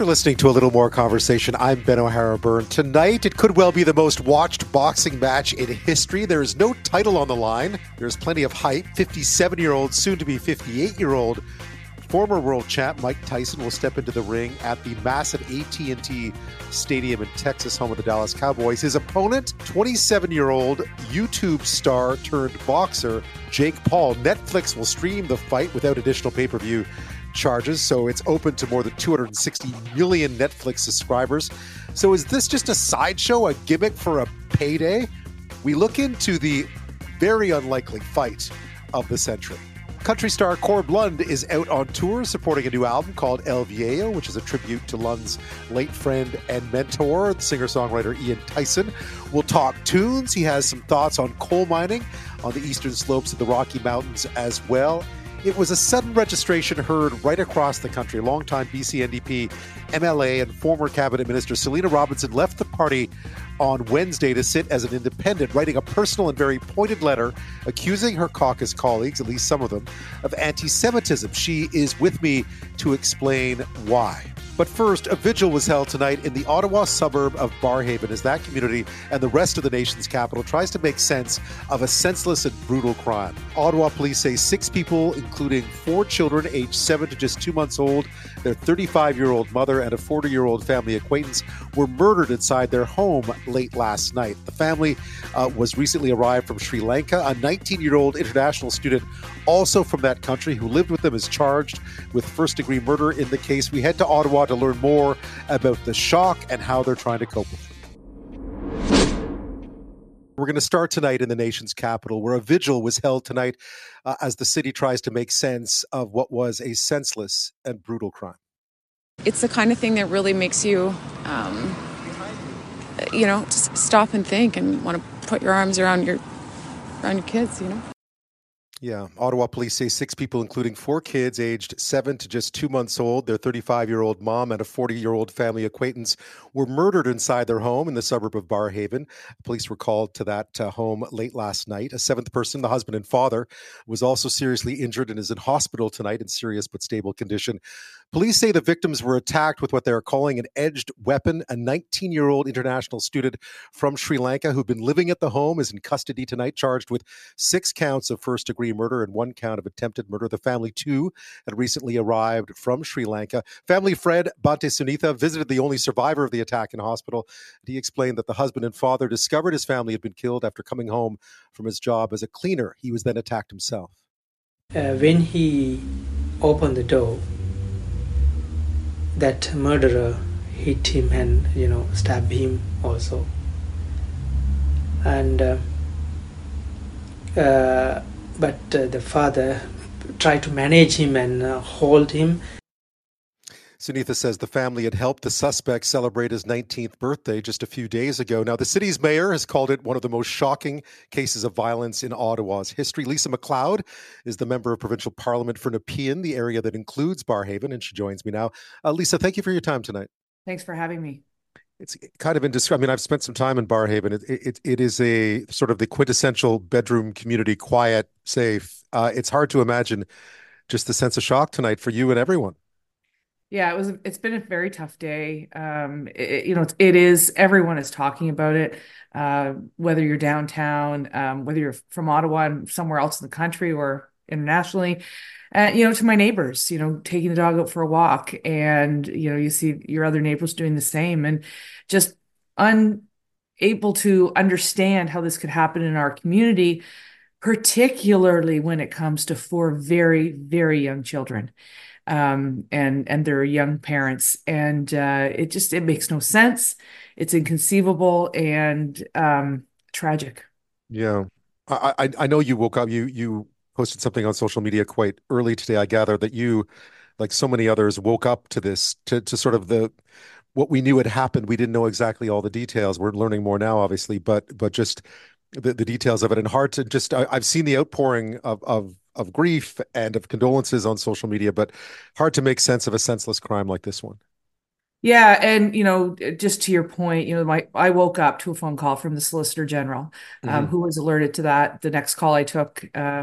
for listening to A Little More Conversation. I'm Ben O'Hara Byrne. Tonight, it could well be the most watched boxing match in history. There is no title on the line. There's plenty of hype. 57-year-old, soon to be 58-year-old former world champ Mike Tyson will step into the ring at the massive AT&T Stadium in Texas, home of the Dallas Cowboys. His opponent, 27-year-old YouTube star turned boxer Jake Paul. Netflix will stream the fight without additional pay-per-view charges, so it's open to more than 260 million Netflix subscribers. So is this just a sideshow, a gimmick for a payday? We look into the very unlikely fight of the century. Country star Corb Lund is out on tour supporting a new album called El Viejo, which is a tribute to Lund's late friend and mentor, the singer-songwriter Ian Tyson. We'll talk tunes. He has some thoughts on coal mining on the eastern slopes of the Rocky Mountains as well. It was a sudden registration heard right across the country. Longtime BC NDP, MLA, and former cabinet minister Selina Robinson left the party on Wednesday to sit as an independent, writing a personal and very pointed letter accusing her caucus colleagues, at least some of them, of anti-Semitism. She is with me to explain why. But first, a vigil was held tonight in the Ottawa suburb of Barrhaven as that community and the rest of the nation's capital tries to make sense of a senseless and brutal crime. Ottawa police say 6 people, including 4 children aged 7 to just 2 months old, their 35-year-old mother and a 40-year-old family acquaintance, were murdered inside their home late last night. The family was recently arrived from Sri Lanka. A 19-year-old international student, also from that country, who lived with them, is charged with first-degree murder in the case. We head to Ottawa to learn more about the shock and how they're trying to cope with it. We're going to start tonight in the nation's capital, where a vigil was held tonight as the city tries to make sense of what was a senseless and brutal crime. It's the kind of thing that really makes you, just stop and think and want to put your arms around your kids, Yeah. Ottawa police say 6 people, including 4 kids aged 7 to just 2 months old, their 35-year-old mom and a 40-year-old family acquaintance, were murdered inside their home in the suburb of Barrhaven. Police were called to that home late last night. A 7th person, the husband and father, was also seriously injured and is in hospital tonight in serious but stable condition. Police say the victims were attacked with what they're calling an edged weapon. A 19-year-old international student from Sri Lanka who'd been living at the home is in custody tonight, charged with 6 counts of first-degree murder and 1 count of attempted murder. The family, too, had recently arrived from Sri Lanka. Family Fred Bante Sunitha visited the only survivor of the attack in hospital. He explained that the husband and father discovered his family had been killed after coming home from his job as a cleaner. He was then attacked himself. When he opened the door, that murderer hit him and stabbed him also, and but the father tried to manage him and hold him. Sunitha says the family had helped the suspect celebrate his 19th birthday just a few days ago. Now, the city's mayor has called it one of the most shocking cases of violence in Ottawa's history. Lisa MacLeod is the member of provincial parliament for Nepean, the area that includes Barrhaven, and she joins me now. Lisa, thank you for your time tonight. Thanks for having me. It's kind of indescribable. I mean, I've spent some time in Barrhaven. It is a sort of the quintessential bedroom community, quiet, safe. It's hard to imagine just the sense of shock tonight for you and everyone. Yeah, it's been a very tough day. It is, everyone is talking about it, whether you're downtown, whether you're from Ottawa and somewhere else in the country or internationally, to my neighbors, taking the dog out for a walk, and, you see your other neighbors doing the same, and just unable to understand how this could happen in our community, particularly when it comes to 4 very, very young children. And their young parents, and it makes no sense. It's inconceivable and tragic. Yeah, I know you woke up. You posted something on social media quite early today. I gather that you, like so many others, woke up to this to sort of what we knew had happened. We didn't know exactly all the details. We're learning more now, obviously, but just the details of it, and hard to just. I've seen the outpouring of grief and of condolences on social media, but hard to make sense of a senseless crime like this one. Yeah, and just to your point, I woke up to a phone call from the Solicitor General, who was alerted to that. The next call I took,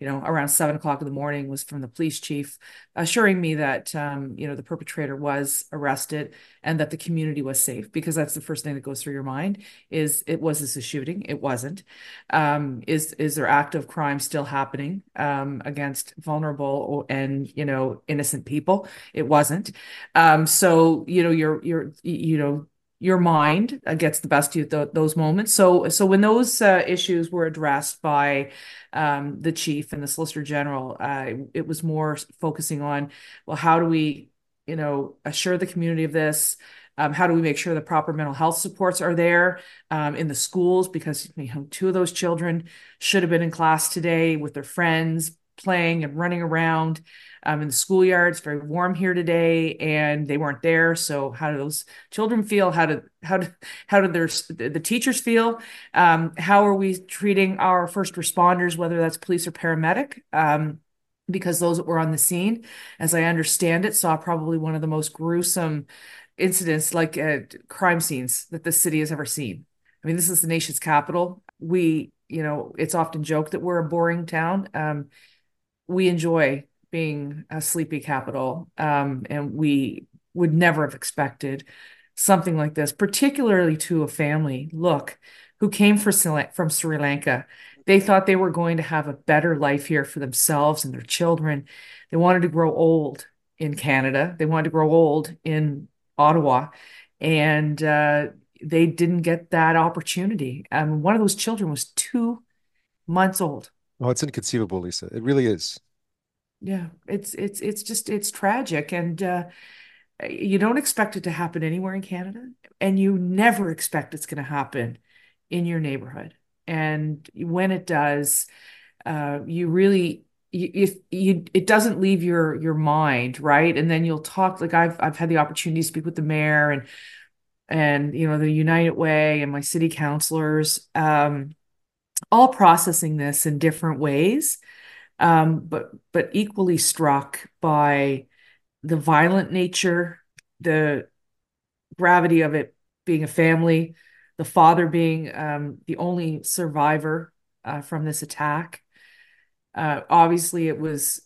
around 7 o'clock in the morning was from the police chief assuring me that, the perpetrator was arrested and that the community was safe, because that's the first thing that goes through your mind is, was this a shooting? It wasn't. Is there active crime still happening against vulnerable and, innocent people? It wasn't. So, your mind gets the best of you at those moments. So when those issues were addressed by the chief and the solicitor general, it was more focusing on, well, how do we, assure the community of this? How do we make sure the proper mental health supports are there in the schools? Because two of those children should have been in class today with their friends, playing and running around in the schoolyard. It's very warm here today, and they weren't there. So how do those children feel? How do the teachers feel? How are we treating our first responders, whether that's police or paramedic? Because those that were on the scene, as I understand it, saw probably one of the most gruesome incidents, like crime scenes, that the city has ever seen. I mean, this is the nation's capital. It's often joked that we're a boring town. We enjoy being a sleepy capital, and we would never have expected something like this, particularly to a family, who came from Sri Lanka. They thought they were going to have a better life here for themselves and their children. They wanted to grow old in Canada. They wanted to grow old in Ottawa, and they didn't get that opportunity. One of those children was 2 months old. Oh, it's inconceivable, Lisa. It really is. Yeah, it's tragic, and you don't expect it to happen anywhere in Canada, and you never expect it's going to happen in your neighborhood. And when it does, you really, if you it doesn't leave your mind, right? And then you'll talk, like I've had the opportunity to speak with the mayor and the United Way and my city councilors, all processing this in different ways, but equally struck by the violent nature, the gravity of it being a family, the father being the only survivor from this attack. Obviously, it was,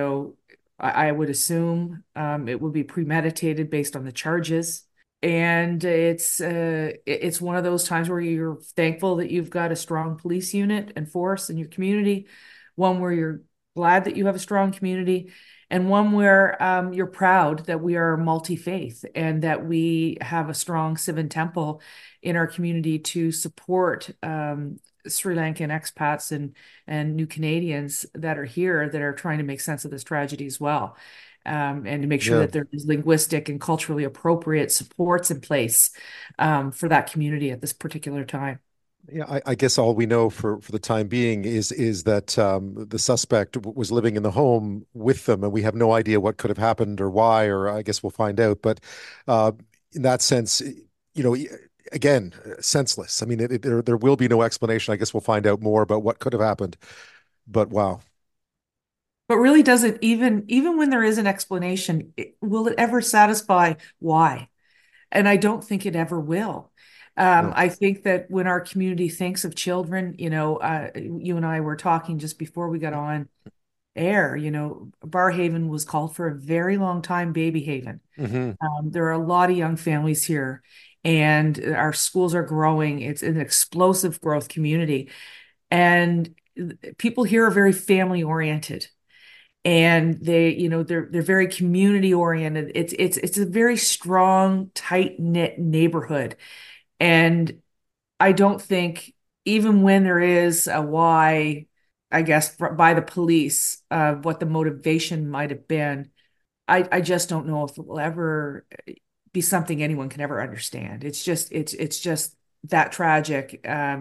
I would assume it would be premeditated based on the charges. And it's one of those times where you're thankful that you've got a strong police unit and force in your community, one where you're glad that you have a strong community, and one where you're proud that we are multi-faith and that we have a strong Sivan temple in our community to support Sri Lankan expats and new Canadians that are here that are trying to make sense of this tragedy as well. And to make sure Yeah. that there's linguistic and culturally appropriate supports in place for that community at this particular time. Yeah, I guess all we know for the time being is that the suspect was living in the home with them, and we have no idea what could have happened or why, or I guess we'll find out. But uh, in that sense, you know, again, senseless. I mean, there will be no explanation. I guess we'll find out more about what could have happened. But wow, But really, does it, even when there is an explanation, will it ever satisfy why? And I don't think it ever will. no. I think that when our community thinks of children, you and I were talking just before we got on air, Barrhaven was called for a very long time baby haven. Hmm. There are a lot of young families here, and our schools are growing. It's an explosive growth community. And people here are very family oriented, and they're very community oriented. It's a very strong, tight knit neighborhood. And I don't think, even when there is a why, I guess, by the police, what the motivation might have been, I just don't know if it will ever be something anyone can ever understand. It's just that tragic.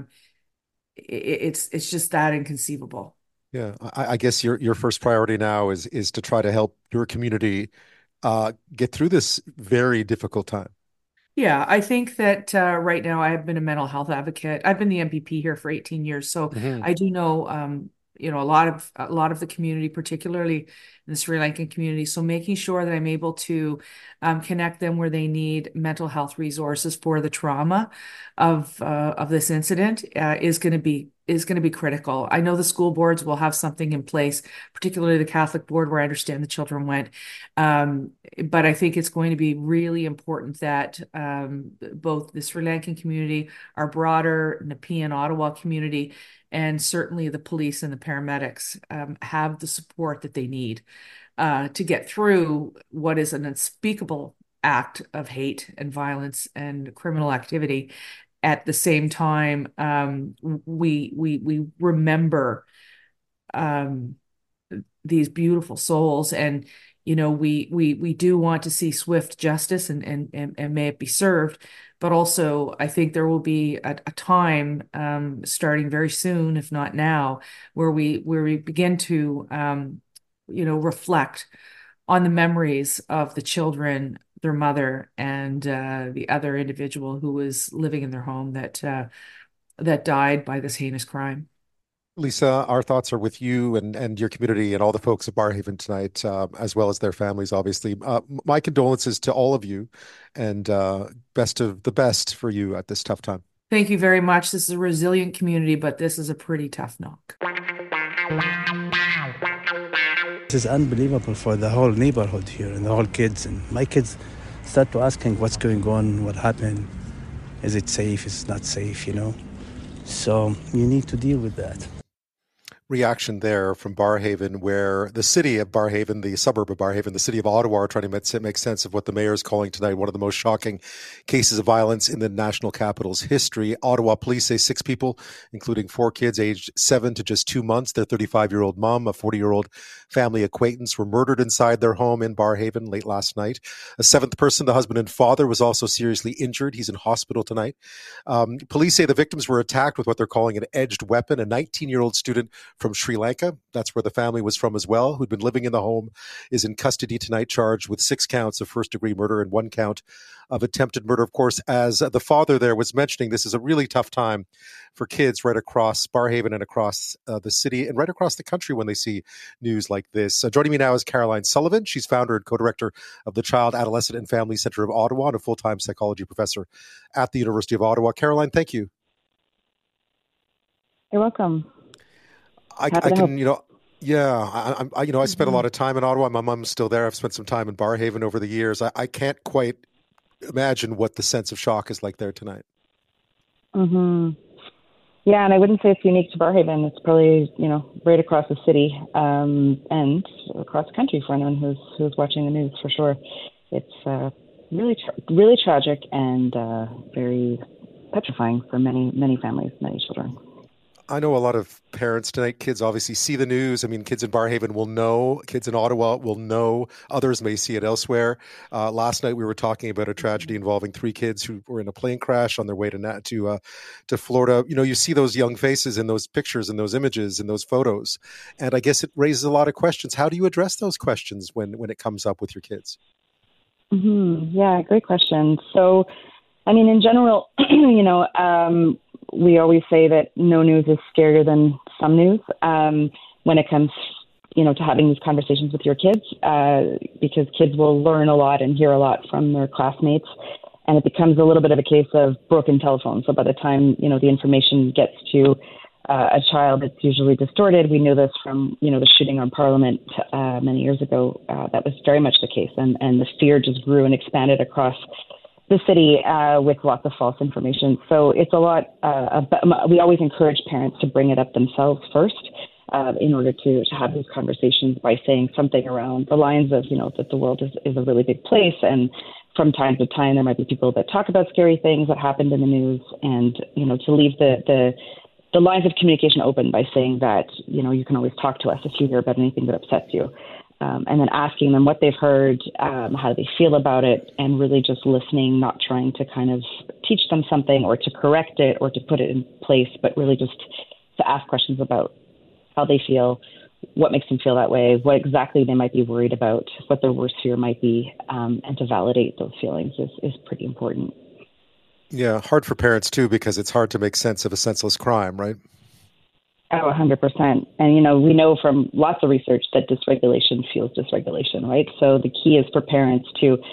It's just that inconceivable. Yeah, I guess your first priority now is to try to help your community get through this very difficult time. Yeah, I think that right now I have been a mental health advocate. I've been the MPP here for 18 years, so Hmm. I do know, a lot of the community, particularly in the Sri Lankan community. So making sure that I'm able to connect them where they need mental health resources for the trauma of this incident is going to be is going to be critical. I know the school boards will have something in place, particularly the Catholic board, where I understand the children went. But I think it's going to be really important that both the Sri Lankan community, our broader Nepean Ottawa community, and certainly the police and the paramedics have the support that they need to get through what is an unspeakable act of hate and violence and criminal activity. At the same time, we remember these beautiful souls, and we do want to see swift justice, and may it be served. But also, I think there will be a time starting very soon, if not now, where we begin to reflect on the memories of the children, their mother, and the other individual who was living in their home that died by this heinous crime. Lisa, our thoughts are with you and your community and all the folks of Barrhaven tonight, as well as their families, obviously. My condolences to all of you, and best of the best for you at this tough time. Thank you very much. This is a resilient community, but this is a pretty tough knock. This is unbelievable for the whole neighborhood here and the whole kids. And my kids start to asking what's going on, what happened, is it safe, is it not safe, So you need to deal with that. Reaction there from Barrhaven, where the city of Barrhaven, the suburb of Barrhaven, the city of Ottawa are trying to make sense of what the mayor is calling tonight one of the most shocking cases of violence in the national capital's history. Ottawa police say 6 people, including 4 kids aged 7 to just 2 months, their 35-year-old mom, a 40-year-old family acquaintance, were murdered inside their home in Barrhaven late last night. A 7th person, the husband and father, was also seriously injured. He's in hospital tonight. Police say the victims were attacked with what they're calling an edged weapon. A 19-year-old student from Sri Lanka, that's where the family was from as well, who'd been living in the home, is in custody tonight, charged with 6 counts of first-degree murder and 1 count of attempted murder. Of course, as the father there was mentioning, this is a really tough time for kids right across Barrhaven and across the city and right across the country when they see news like this. Joining me now is Caroline Sullivan. She's founder and co-director of the Child, Adolescent and Family Center of Ottawa and a full-time psychology professor at the University of Ottawa. Caroline, thank you. You're welcome. I can, I spent a lot of time in Ottawa. My mom's still there. I've spent some time in Barrhaven over the years. I can't quite imagine what the sense of shock is like there tonight. Mm-hmm. Yeah, and I wouldn't say it's unique to Barrhaven. It's probably, right across the city and across the country for anyone who's watching the news, for sure. It's really tragic and very petrifying for many, many families, many children. I know a lot of parents tonight, kids obviously see the news. I mean, kids in Barrhaven will know, kids in Ottawa will know, others may see it elsewhere. Last night we were talking about a tragedy involving 3 kids who were in a plane crash on their way to Florida. You see those young faces in those pictures and those images and those photos. And I guess it raises a lot of questions. How do you address those questions when it comes up with your kids? Mm-hmm. Yeah, great question. So, I mean, in general, we always say that no news is scarier than some news when it comes, to having these conversations with your kids, because kids will learn a lot and hear a lot from their classmates, and it becomes a little bit of a case of broken telephone. So by the time, the information gets to a child, it's usually distorted. We knew this from, the shooting on Parliament many years ago. That was very much the case, and the fear just grew and expanded across the city with lots of false information. So it's a lot, we always encourage parents to bring it up themselves first in order to have these conversations by saying something around the lines of, that the world is a really big place. And from time to time, there might be people that talk about scary things that happened in the news, and, to leave the lines of communication open by saying that, you can always talk to us if you hear about anything that upsets you. And then asking them what they've heard, how they feel about it, and really just listening, not trying to kind of teach them something or to correct it or to put it in place, but really just to ask questions about how they feel, what makes them feel that way, what exactly they might be worried about, what their worst fear might be, and to validate those feelings is pretty important. Yeah, hard for parents too, because it's hard to make sense of a senseless crime, right? Oh, 100%. And, we know from lots of research that dysregulation fuels dysregulation, right? So the key is for parents to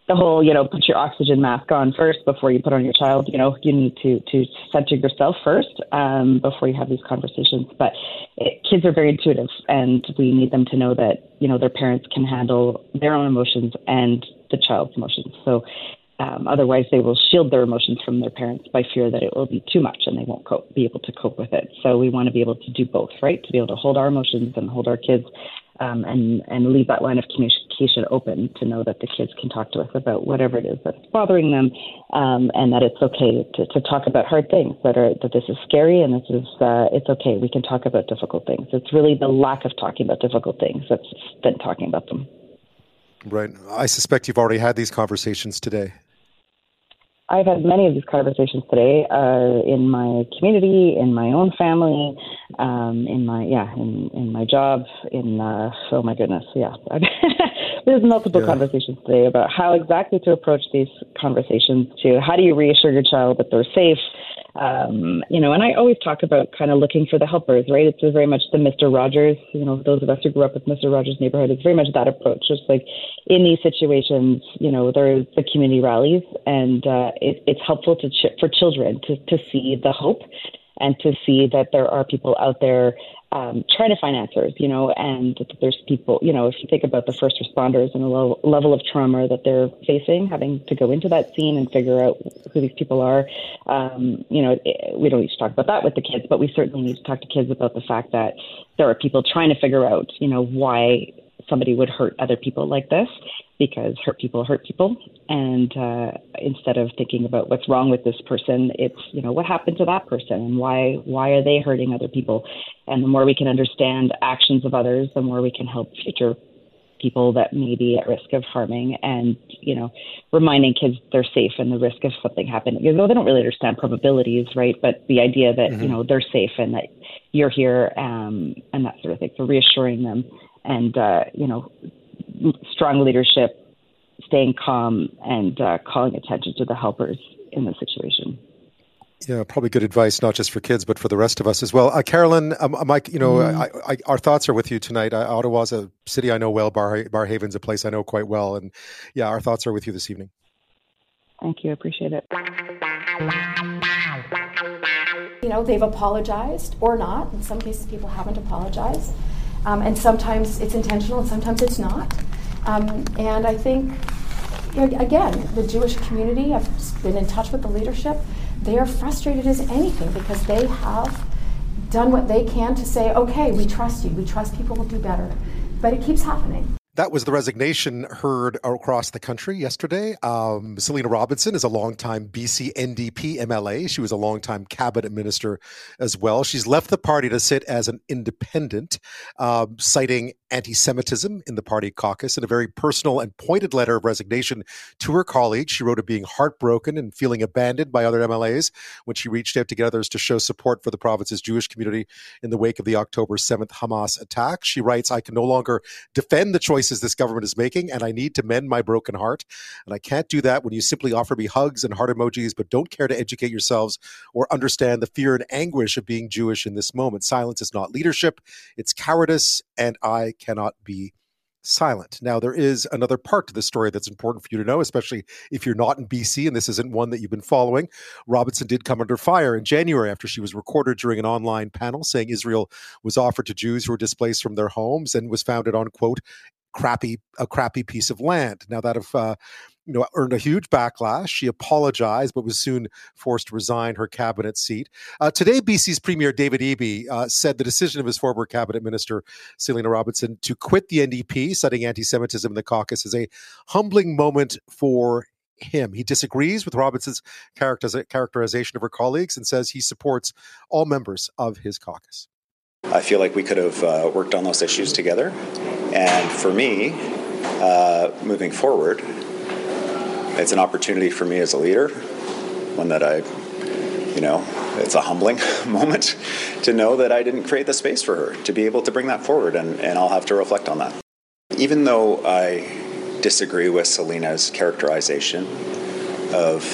the whole, put your oxygen mask on first before you put on your child. You need to center yourself first before you have these conversations. But kids are very intuitive, and we need them to know that, their parents can handle their own emotions and the child's emotions. So otherwise, they will shield their emotions from their parents by fear that it will be too much and they won't be able to cope with it. So we want to be able to do both, right? To be able to hold our emotions and hold our kids and leave that line of communication open to know that the kids can talk to us about whatever it is that's bothering them, and that it's okay to talk about hard things, that this is scary and it's okay. We can talk about difficult things. It's really the lack of talking about difficult things that's been talking about them. Right. I suspect you've already had these conversations today. I've had many of these conversations today in my community, in my own family, in my job, oh my goodness, yeah. There's multiple conversations today about how exactly to approach these conversations, to how do you reassure your child that they're safe, and I always talk about kind of looking for the helpers, right? It's very much the Mr. Rogers, those of us who grew up with Mr. Rogers' Neighborhood, it's very much that approach. Just like in these situations, there's the community rallies, and it's helpful for children to see the hope and to see that there are people out there trying to find answers, and that there's people, if you think about the first responders and the level of trauma that they're facing, having to go into that scene and figure out who these people are, we don't need to talk about that with the kids, but we certainly need to talk to kids about the fact that there are people trying to figure out, why somebody would hurt other people like this, because hurt people. And instead of thinking about what's wrong with this person, it's, what happened to that person and why are they hurting other people? And the more we can understand actions of others, the more we can help future people that may be at risk of harming, and, reminding kids they're safe and the risk of something happening. They don't really understand probabilities, right? But the idea that, they're safe and that you're here and that sort of thing. So reassuring them and, strong leadership, staying calm, and calling attention to the helpers in the situation. Yeah, probably good advice, not just for kids, but for the rest of us as well. Carolyn, Mike, our thoughts are with you tonight. Ottawa's a city I know well. Barhaven's a place I know quite well. And yeah, our thoughts are with you this evening. Thank you. I appreciate it. They've apologized or not. In some cases, people haven't apologized. And sometimes it's intentional and sometimes it's not. And I think, again, the Jewish community, I've been in touch with the leadership, they are frustrated as anything because they have done what they can to say, okay, we trust you, we trust people will do better. But it keeps happening. That was the resignation heard across the country yesterday. Selina Robinson is a longtime BC NDP MLA. She was a longtime cabinet minister as well. She's left the party to sit as an independent, citing anti-Semitism in the party caucus. In a very personal and pointed letter of resignation to her colleagues, she wrote of being heartbroken and feeling abandoned by other MLAs when she reached out to get others to show support for the province's Jewish community in the wake of the October 7th Hamas attack. She writes, "I can no longer defend the choices this government is making, and I need to mend my broken heart. And I can't do that when you simply offer me hugs and heart emojis, but don't care to educate yourselves or understand the fear and anguish of being Jewish in this moment. Silence is not leadership, it's cowardice, and I cannot be silent." Now, there is another part to the story that's important for you to know, especially if you're not in BC and this isn't one that you've been following. Robinson did come under fire in January after she was recorded during an online panel saying Israel was offered to Jews who were displaced from their homes and was founded on, quote, a crappy piece of land. Now that earned a huge backlash. She apologized, but was soon forced to resign her cabinet seat. Today, BC's Premier David Eby said the decision of his former cabinet minister, Selina Robinson, to quit the NDP, citing anti-Semitism in the caucus, is a humbling moment for him. He disagrees with Robinson's characterization of her colleagues and says he supports all members of his caucus. I feel like we could have worked on those issues together. And for me, moving forward, it's an opportunity for me as a leader, one that it's a humbling moment to know that I didn't create the space for her to be able to bring that forward, and I'll have to reflect on that. Even though I disagree with Selina's characterization of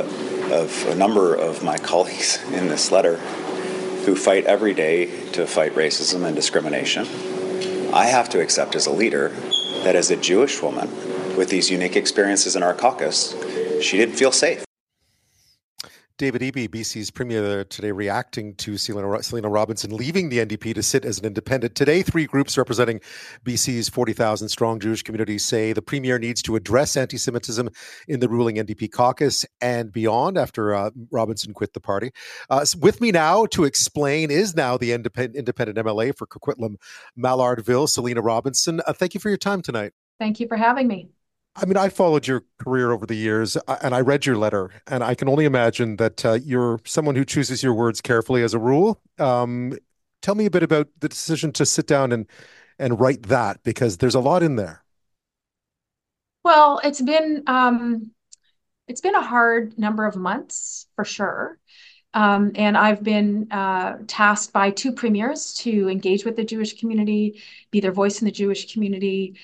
a number of my colleagues in this letter who fight every day to fight racism and discrimination, I have to accept as a leader that as a Jewish woman with these unique experiences in our caucus, she didn't feel safe. David Eby, BC's Premier today, reacting to Selina Robinson leaving the NDP to sit as an independent. Today, three groups representing BC's 40,000 strong Jewish community say the Premier needs to address anti-Semitism in the ruling NDP caucus and beyond after Robinson quit the party. With me now to explain is now the independent MLA for Coquitlam Mallardville, Selina Robinson. Thank you for your time tonight. Thank you for having me. I mean, I followed your career over the years, and I read your letter, and I can only imagine that you're someone who chooses your words carefully as a rule. Tell me a bit about the decision to sit down and write that, because there's a lot in there. Well, it's been a hard number of months for sure. And I've been tasked by two premiers to engage with the Jewish community, be their voice in the Jewish community.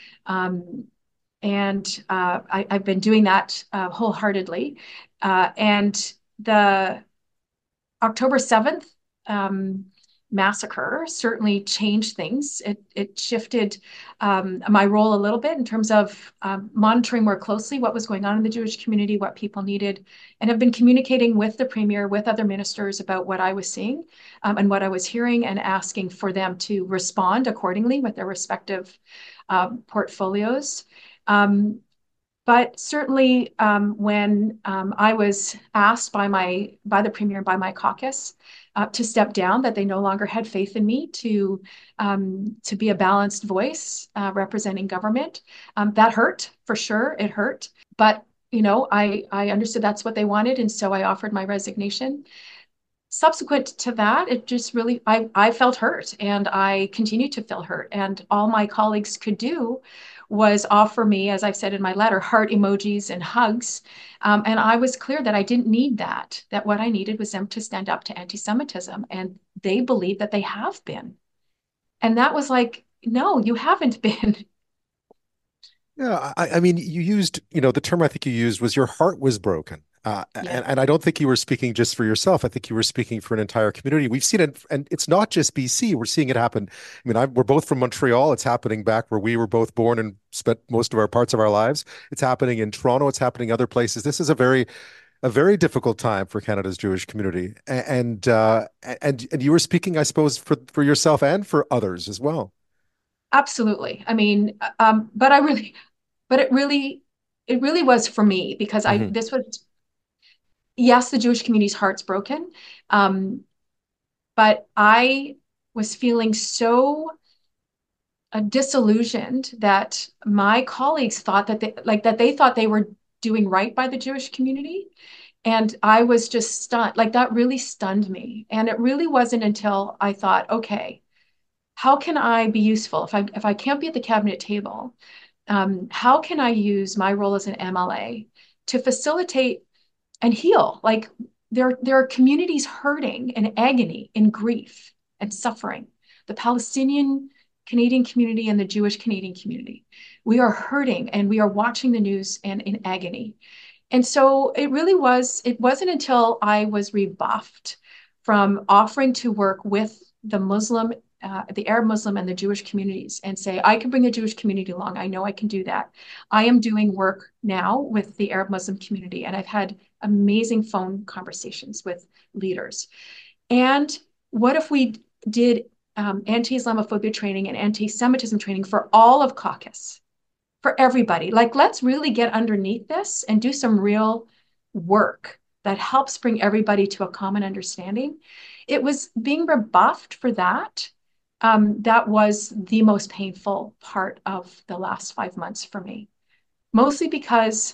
And I've been doing that wholeheartedly. And the October 7th massacre certainly changed things. It shifted my role a little bit in terms of monitoring more closely what was going on in the Jewish community, what people needed, and have been communicating with the Premier, with other ministers about what I was seeing and what I was hearing, and asking for them to respond accordingly with their respective portfolios. But certainly when I was asked by the Premier and by my caucus to step down, that they no longer had faith in me to be a balanced voice representing government, that hurt, for sure. It hurt. But, I understood that's what they wanted. And so I offered my resignation. Subsequent to that, it just really, I felt hurt, and I continue to feel hurt. And all my colleagues could do was offer me, as I've said in my letter, heart emojis and hugs. And I was clear that I didn't need that what I needed was them to stand up to anti-Semitism. And they believe that they have been. And that was like, no, you haven't been. Yeah, I mean, you used, the term I think you used was your heart was broken. And I don't think you were speaking just for yourself. I think you were speaking for an entire community. We've seen it, and it's not just BC. We're seeing it happen. I mean, we're both from Montreal. It's happening back where we were both born and spent most of our parts of our lives. It's happening in Toronto. It's happening other places. This is a very difficult time for Canada's Jewish community. And you were speaking, I suppose, for yourself and for others as well. Absolutely. I mean, but it really was for me, because this was. Yes, the Jewish community's heart's broken, but I was feeling so disillusioned that my colleagues thought that they thought they were doing right by the Jewish community, and I was just stunned. Like, that really stunned me, and it really wasn't until I thought, okay, how can I be useful if I can't be at the cabinet table? How can I use my role as an MLA to facilitate and heal? Like, there are communities hurting in agony, in grief and suffering. The Palestinian Canadian community and the Jewish Canadian community. We are hurting, and we are watching the news and in agony. And so it wasn't until I was rebuffed from offering to work with the Arab Muslim and the Jewish communities, and say, I can bring the Jewish community along. I know I can do that. I am doing work now with the Arab Muslim community, and I've had amazing phone conversations with leaders. And what if we did anti-Islamophobia training and anti-Semitism training for all of caucus, for everybody? Like, let's really get underneath this and do some real work that helps bring everybody to a common understanding. It was being rebuffed for that. That was the most painful part of the last 5 months for me, mostly because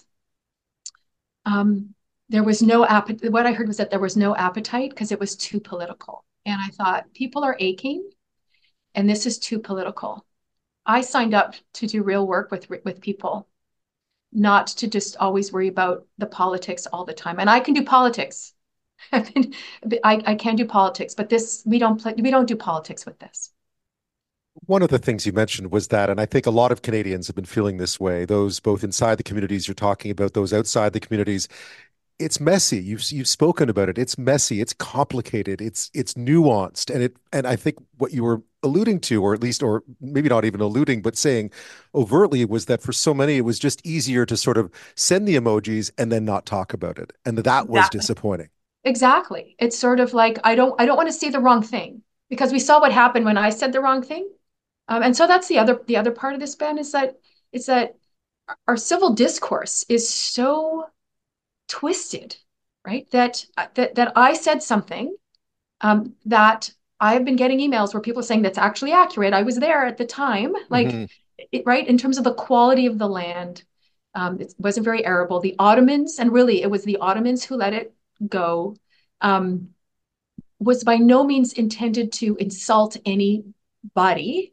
there was no appetite. What I heard was that there was no appetite because it was too political. And I thought, people are aching, and this is too political. I signed up to do real work with people, not to just always worry about the politics all the time. And I can do politics. I can do politics, but we don't do politics with this. One of the things you mentioned was that, and I think a lot of Canadians have been feeling this way, those both inside the communities you're talking about, those outside the communities. It's messy. You've spoken about it. It's messy. It's complicated. It's nuanced. And I think what you were alluding to, or at least, or maybe not even alluding, but saying overtly, was that for so many, it was just easier to sort of send the emojis and then not talk about it. And that was Exactly. disappointing. Exactly. It's sort of like I don't want to say the wrong thing, because we saw what happened when I said the wrong thing. And so that's the other part of this, Ben, is that our civil discourse is so twisted, right? That I said something, that I've been getting emails where people are saying that's actually accurate. I was there at the time, like, right, in terms of the quality of the land. It wasn't very arable. The Ottomans, and really it was the Ottomans who let it go, was by no means intended to insult anybody.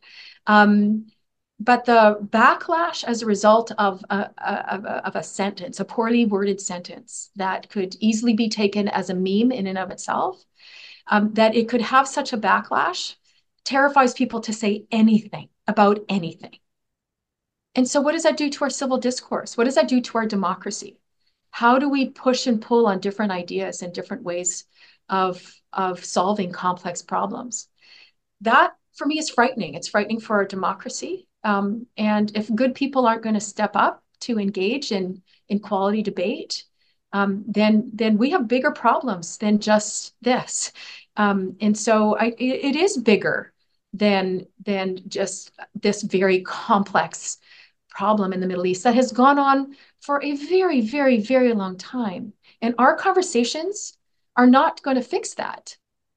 But the backlash as a result of a sentence, a poorly worded sentence that could easily be taken as a meme in and of itself, that it could have such a backlash, terrifies people to say anything about anything. And so what does that do to our civil discourse? What does that do to our democracy? How do we push and pull on different ideas and different ways of solving complex problems? That, for me, is frightening. It's frightening for our democracy. And if good people aren't going to step up to engage in quality debate, then we have bigger problems than just this. And so it is bigger than just this very complex problem in the Middle East that has gone on for a very, very, very long time. And our conversations are not going to fix that.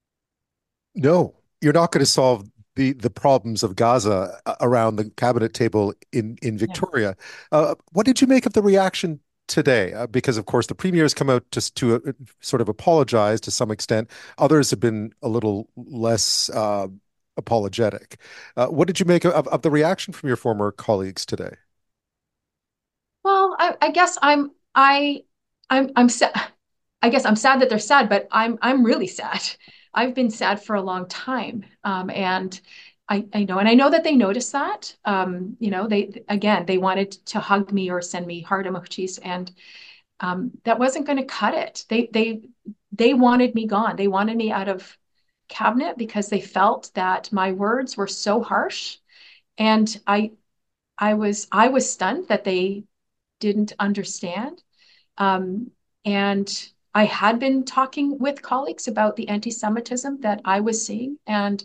No, you're not going to solve the problems of Gaza around the cabinet table in Victoria. What did you make of the reaction today? Because of course the premier has come out just to sort of apologize to some extent. Others have been a little less apologetic. What did you make of the reaction from your former colleagues today? Well, I guess I'm sad. I guess I'm sad that they're sad, but I'm really sad. I've been sad for a long time, and I know that they noticed that. They wanted to hug me or send me heart emojis, and that wasn't going to cut it. They wanted me gone. They wanted me out of cabinet because they felt that my words were so harsh, and I was stunned that they didn't understand. And I had been talking with colleagues about the anti-Semitism that I was seeing, and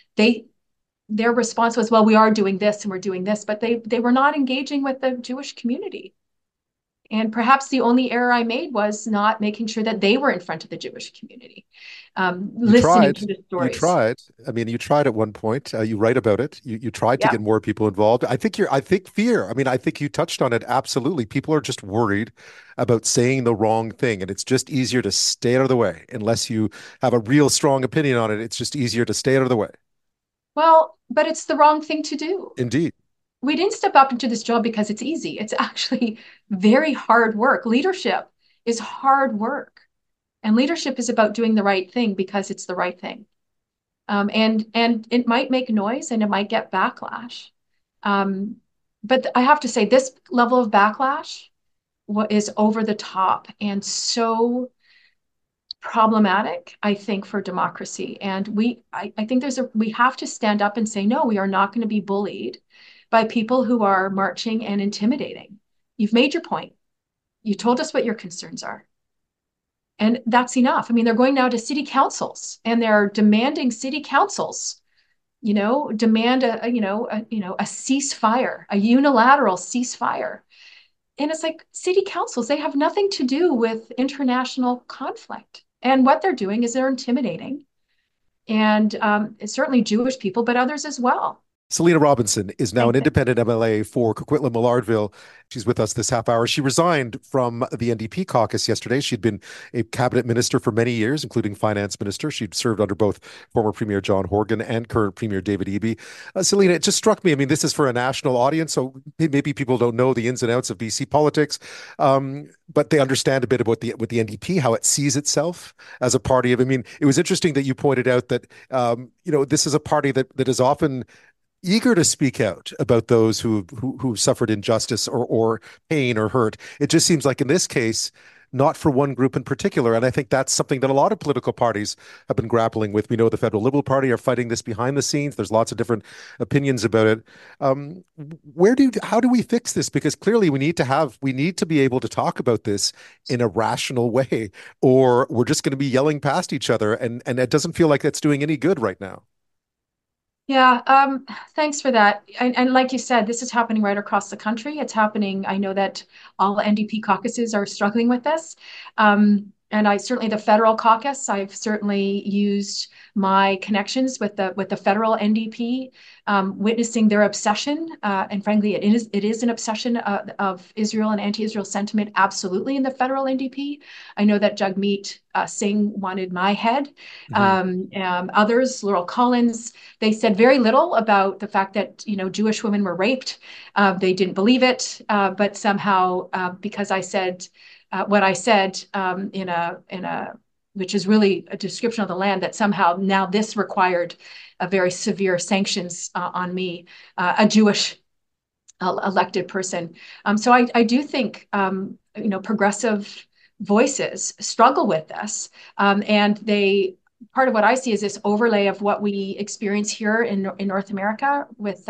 their response was, well, we are doing this and we're doing this, but they were not engaging with the Jewish community. And perhaps the only error I made was not making sure that they were in front of the Jewish community, listening to the stories. You tried. I mean, you tried at one point. You write about it. You tried to get more people involved. I think fear. I mean, I think you touched on it. Absolutely. People are just worried about saying the wrong thing. And it's just easier to stay out of the way. Unless you have a real strong opinion on it, it's just easier to stay out of the way. Well, but it's the wrong thing to do. Indeed. We didn't step up into this job because it's easy. It's actually very hard work. Leadership is hard work. And leadership is about doing the right thing because it's the right thing. And it might make noise and it might get backlash. But I have to say, this level of backlash is over the top and so problematic, I think, for democracy. And I think we have to stand up and say, no, we are not going to be bullied by people who are marching and intimidating. You've made your point. You told us what your concerns are. And that's enough. I mean, they're going now to city councils and they're demanding city councils, demand a ceasefire, a unilateral ceasefire. And it's like, city councils, they have nothing to do with international conflict. And what they're doing is they're intimidating. And certainly Jewish people, but others as well. Selina Robinson is now an independent MLA for Coquitlam Millardville. She's with us this half hour. She resigned from the NDP caucus yesterday. She'd been a cabinet minister for many years, including finance minister. She'd served under both former Premier John Horgan and current Premier David Eby. Selina, it just struck me. I mean, this is for a national audience, so maybe people don't know the ins and outs of BC politics, but they understand a bit about with the NDP, how it sees itself as a party of. I mean, it was interesting that you pointed out that this is a party that is often eager to speak out about those who suffered injustice or pain or hurt. It just seems like in this case, not for one group in particular. And I think that's something that a lot of political parties have been grappling with. We know the Federal Liberal Party are fighting this behind the scenes. There's lots of different opinions about it. How do we fix this? Because clearly we need to be able to talk about this in a rational way, or we're just going to be yelling past each other. And it doesn't feel like that's doing any good right now. Yeah, thanks for that. And like you said, this is happening right across the country. It's happening. I know that all NDP caucuses are struggling with this. And I certainly the federal caucus, I've certainly used my connections with the federal NDP, witnessing their obsession. And frankly, it is an obsession of Israel and anti-Israel sentiment, absolutely, in the federal NDP. I know that Jagmeet Singh wanted my head. Others, Laurel Collins, they said very little about the fact that Jewish women were raped. They didn't believe it, but somehow because I said what I said which is really a description of the land, that somehow now this required a very severe sanctions on me, a Jewish elected person. So I do think progressive voices struggle with this, and part of what I see is this overlay of what we experience here in North America with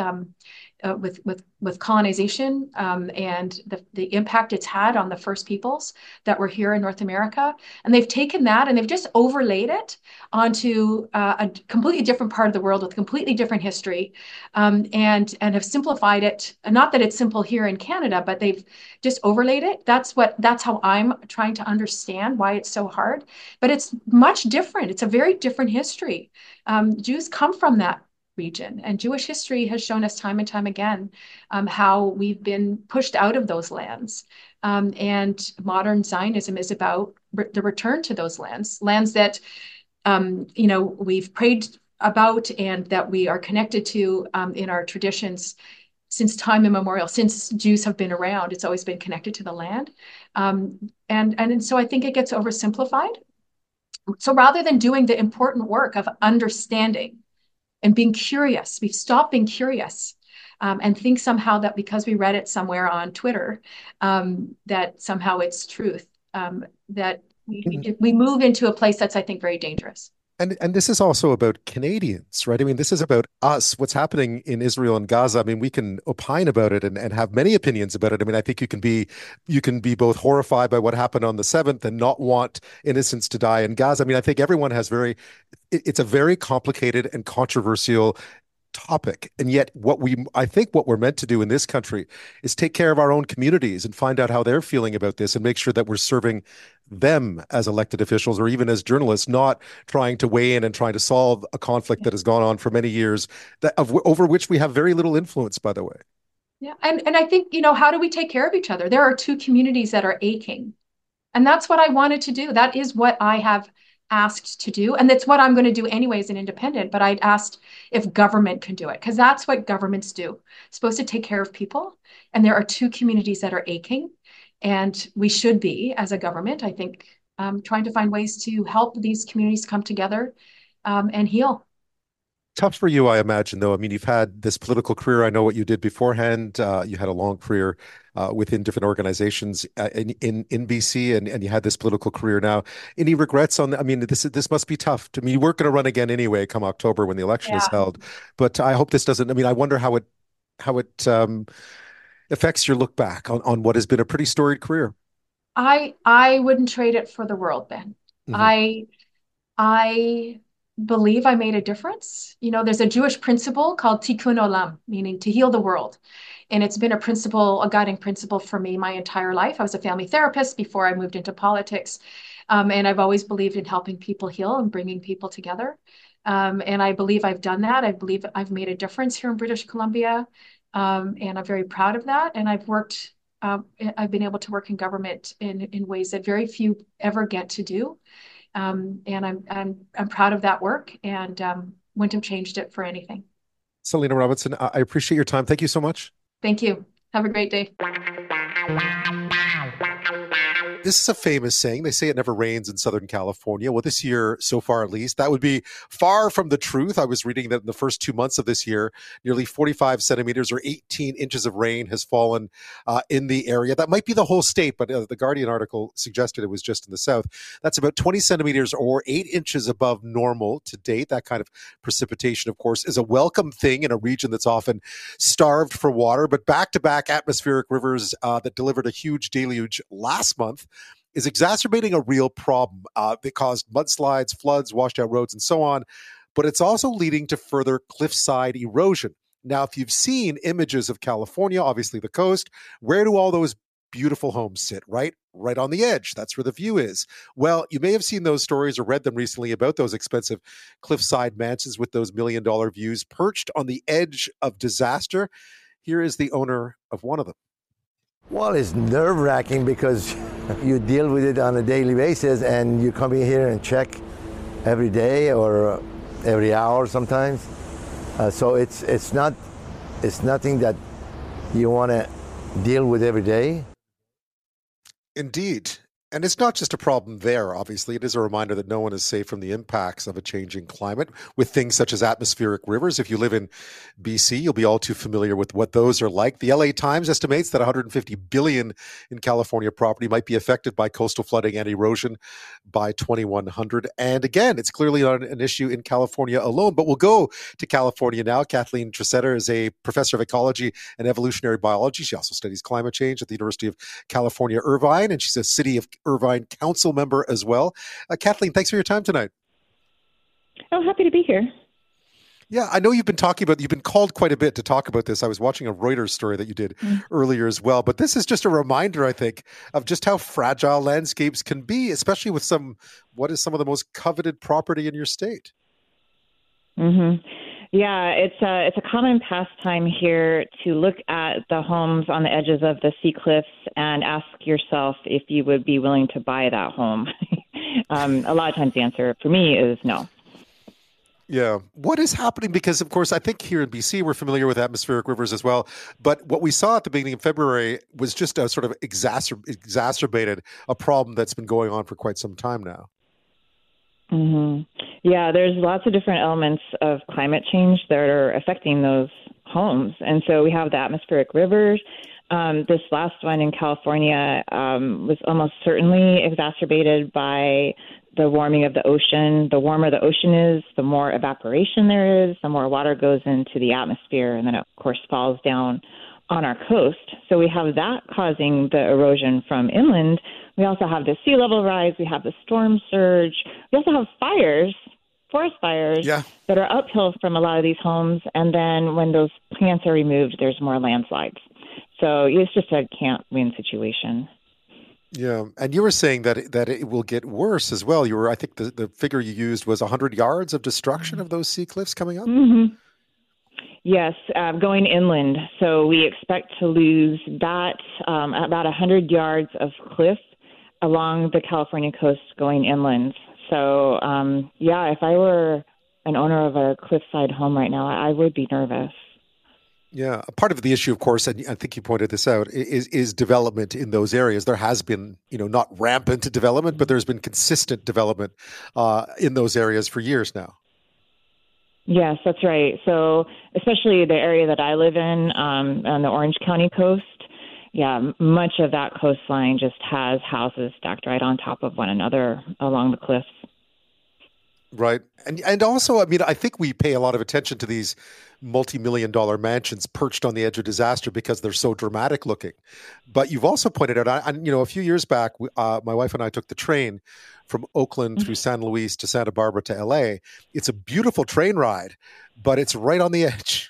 colonization, and the impact it's had on the First Peoples that were here in North America. And they've taken that and they've just overlaid it onto a completely different part of the world with a completely different history, and have simplified it. Not that it's simple here in Canada, but they've just overlaid it. That's how I'm trying to understand why it's so hard. But it's much different. It's a very different history. Jews come from that region, and Jewish history has shown us time and time again how we've been pushed out of those lands, and modern Zionism is about the return to those lands that we've prayed about and that we are connected to in our traditions since time immemorial. Since Jews have been around, it's always been connected to the land, and so I think it gets oversimplified. So rather than doing the important work of understanding and being curious, we've stopped being curious, and think somehow that because we read it somewhere on Twitter, that somehow it's truth. That we move into a place that's, I think, very dangerous. And this is also about Canadians, right? I mean, this is about us, what's happening in Israel and Gaza. I mean, we can opine about it and have many opinions about it. I mean, I think you can be both horrified by what happened on the 7th and not want innocents to die in Gaza. I mean, I think everyone has it's a very complicated and controversial topic. And yet I think what we're meant to do in this country is take care of our own communities and find out how they're feeling about this and make sure that we're serving them as elected officials or even as journalists, not trying to weigh in and trying to solve a conflict that has gone on for many years over which we have very little influence, by the way. Yeah. And I think, how do we take care of each other? There are two communities that are aching. And that's what I wanted to do. That is what I have asked to do. And that's what I'm going to do anyway as an independent. But I'd asked if government can do it, because that's what governments do. It's supposed to take care of people. And there are two communities that are aching. And we should be, as a government, I think, trying to find ways to help these communities come together and heal. Tough for you, I imagine, though. I mean, you've had this political career. I know what you did beforehand. You had a long career within different organizations in BC, and you had this political career now. Any regrets on that? I mean, this must be tough. To me, you weren't going to run again anyway come October when the election is held. But I hope this doesn't. I mean, I wonder how it affects your look back on what has been a pretty storied career. I wouldn't trade it for the world, Ben. Mm-hmm. I believe I made a difference. There's a Jewish principle called tikkun olam, meaning to heal the world. And it's been a guiding principle for me my entire life. I was a family therapist before I moved into politics. And I've always believed in helping people heal and bringing people together. And I believe I've done that. I believe I've made a difference here in British Columbia. And I'm very proud of that. And I've been able to work in government in ways that very few ever get to do. And I'm proud of that work, and wouldn't have changed it for anything. Selena Robinson, I appreciate your time. Thank you so much. Thank you. Have a great day. This is a famous saying. They say it never rains in Southern California. Well, this year, so far at least, that would be far from the truth. I was reading that in the first 2 months of this year, nearly 45 centimeters or 18 inches of rain has fallen in the area. That might be the whole state, but the Guardian article suggested it was just in the south. That's about 20 centimeters or 8 inches above normal to date. That kind of precipitation, of course, is a welcome thing in a region that's often starved for water. But back-to-back atmospheric rivers that delivered a huge deluge last month is exacerbating a real problem. They caused mudslides, floods, washed out roads, and so on. But it's also leading to further cliffside erosion. Now, if you've seen images of California, obviously the coast, where do all those beautiful homes sit? Right on the edge. That's where the view is. Well, you may have seen those stories or read them recently about those expensive cliffside mansions with those $1 million views perched on the edge of disaster. Here is the owner of one of them. Well, it's nerve-wracking because you deal with it on a daily basis, and you come in here and check every day or every hour sometimes. So it's nothing that you want to deal with every day. Indeed. And it's not just a problem there, obviously. It is a reminder that no one is safe from the impacts of a changing climate with things such as atmospheric rivers. If you live in BC, you'll be all too familiar with what those are like. The LA Times estimates that $150 billion in California property might be affected by coastal flooding and erosion by 2100. And again, it's clearly not an issue in California alone, but we'll go to California now. Kathleen Tresetter is a professor of ecology and evolutionary biology. She also studies climate change at the University of California, Irvine, and she's a City of Irvine Council member as well. Kathleen, thanks for your time tonight. Oh, happy to be here. Yeah, I know you've been called quite a bit to talk about this. I was watching a Reuters story that you did earlier as well. But this is just a reminder, I think, of just how fragile landscapes can be, especially with what is some of the most coveted property in your state. Mm-hmm. Yeah, it's a common pastime here to look at the homes on the edges of the sea cliffs and ask yourself if you would be willing to buy that home. A lot of times the answer for me is no. Yeah. What is happening? Because, of course, I think here in BC, we're familiar with atmospheric rivers as well. But what we saw at the beginning of February was just a sort of exacerbated a problem that's been going on for quite some time now. Mm-hmm. Yeah, there's lots of different elements of climate change that are affecting those homes. And so we have the atmospheric rivers. This last one in California was almost certainly exacerbated by the warming of the ocean. The warmer the ocean is, the more evaporation there is, the more water goes into the atmosphere, and then it, of course, falls down on our coast. So we have that causing the erosion from inland. We also have the sea level rise. We have the storm surge. We also have fires, forest fires, that are uphill from a lot of these homes. And then when those plants are removed, there's more landslides. So it's just a can't-win situation. Yeah, and you were saying that it will get worse as well. I think the figure you used was 100 yards of destruction of those sea cliffs coming up? Mm-hmm. Yes, going inland. So we expect to lose that about 100 yards of cliff along the California coast going inland. So, if I were an owner of a cliffside home right now, I would be nervous. Yeah, a part of the issue, of course, and I think you pointed this out, is development in those areas. There has been, not rampant development, but there's been consistent development in those areas for years now. Yes, that's right. So especially the area that I live in on the Orange County coast, much of that coastline just has houses stacked right on top of one another along the cliffs. Right. And also, I think we pay a lot of attention to these multi-million-dollar mansions perched on the edge of disaster because they're so dramatic looking. But you've also pointed out, a few years back, my wife and I took the train from Oakland through San Luis to Santa Barbara to LA. It's a beautiful train ride, but it's right on the edge.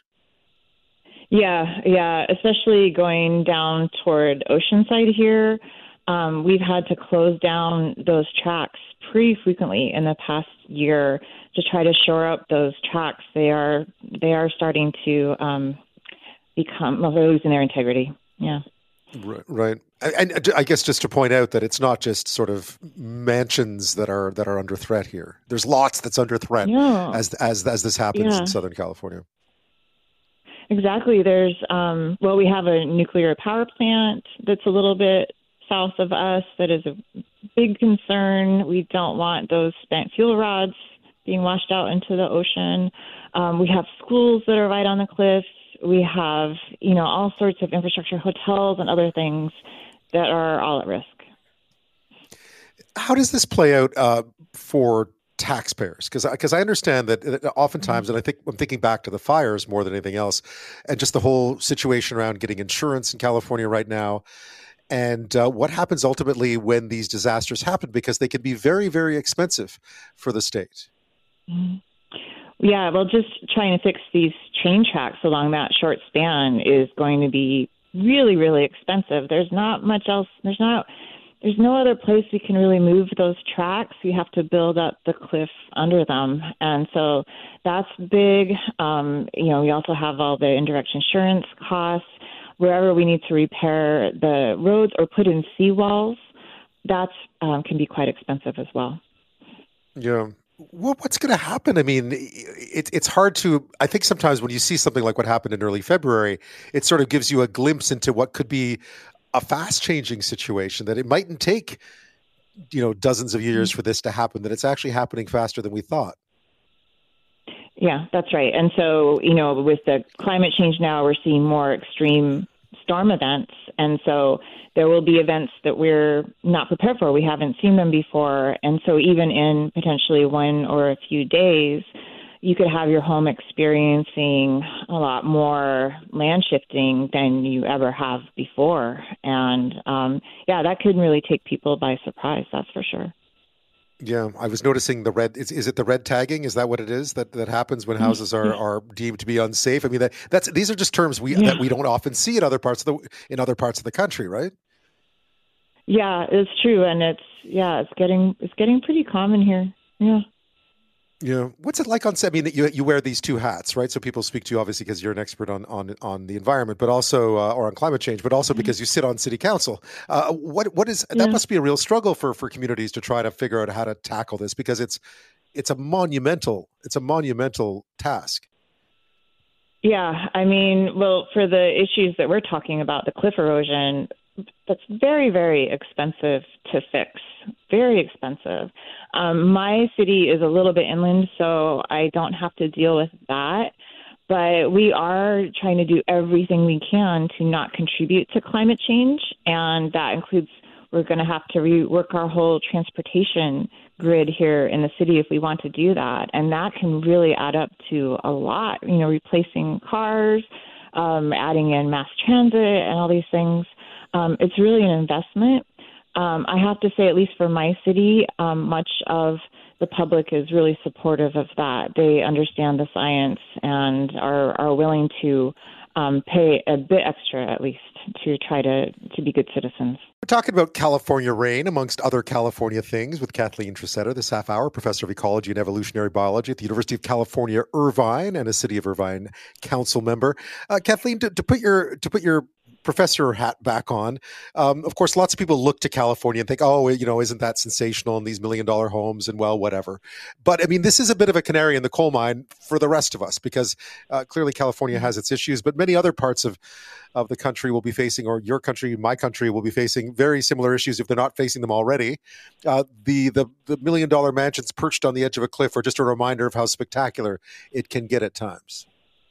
Yeah, especially going down toward Oceanside here. We've had to close down those tracks pretty frequently in the past year to try to shore up those tracks. They are starting to they're losing their integrity. Yeah. Right. And I guess just to point out that it's not just sort of mansions that are under threat here. There's lots that's under threat as this happens in Southern California. Exactly. There's we have a nuclear power plant that's a little bit south of us that is a big concern. We don't want those spent fuel rods being washed out into the ocean. We have schools that are right on the cliffs. We have, all sorts of infrastructure, hotels and other things that are all at risk. How does this play out for taxpayers? Because I understand that oftentimes, and I'm thinking back to the fires more than anything else, and just the whole situation around getting insurance in California right now, and what happens ultimately when these disasters happen, because they can be very, very expensive for the state. Mm-hmm. Yeah, well, just trying to fix these train tracks along that short span is going to be really, really expensive. There's not much else. There's no other place we can really move those tracks. You have to build up the cliff under them. And so that's big. We also have all the indirect insurance costs. Wherever we need to repair the roads or put in seawalls, that can be quite expensive as well. Yeah. Well, what's going to happen? I mean, it's hard to, I think sometimes when you see something like what happened in early February, it sort of gives you a glimpse into what could be a fast changing situation, that it mightn't take, dozens of years for this to happen, that it's actually happening faster than we thought. Yeah, that's right. And so, with the climate change now, we're seeing more extreme storm events. And so there will be events that we're not prepared for. We haven't seen them before. And so even in potentially 1 or a few days, you could have your home experiencing a lot more land shifting than you ever have before. And that could really take people by surprise. That's for sure. Yeah, I was noticing the red. Is it the red tagging? Is that what it is that happens when houses are deemed to be unsafe? I mean, these are just terms that we don't often see in other parts of the country, right? Yeah, it's true, and it's getting pretty common here. Yeah. Yeah. What's it like on set? I mean, you wear these two hats, right? So people speak to you obviously because you're an expert on the environment, but also or on climate change, but also because you sit on city council. What is that? Must be a real struggle for communities to try to figure out how to tackle this, because it's a monumental task. Yeah, I mean, well, for the issues that we're talking about, the cliff erosion, that's very, very expensive to fix. Very expensive. My city is a little bit inland, so I don't have to deal with that. But we are trying to do everything we can to not contribute to climate change, and that includes we're going to have to rework our whole transportation grid here in the city if we want to do that. And that can really add up to a lot, replacing cars, adding in mass transit and all these things. It's really an investment. I have to say, at least for my city, much of the public is really supportive of that. They understand the science and are willing to pay a bit extra, at least, to try to be good citizens. We're talking about California rain, amongst other California things, with Kathleen Trucetta this half hour, professor of ecology and evolutionary biology at the University of California, Irvine, and a City of Irvine council member. Kathleen, to put your professor hat back on. Of course, lots of people look to California and think, oh, isn't that sensational, and these $1 million homes and whatever. But I mean, this is a bit of a canary in the coal mine for the rest of us, because clearly California has its issues, but many other parts of the country will be facing, or your country, my country will be facing very similar issues if they're not facing them already. The $1 million mansions perched on the edge of a cliff are just a reminder of how spectacular it can get at times.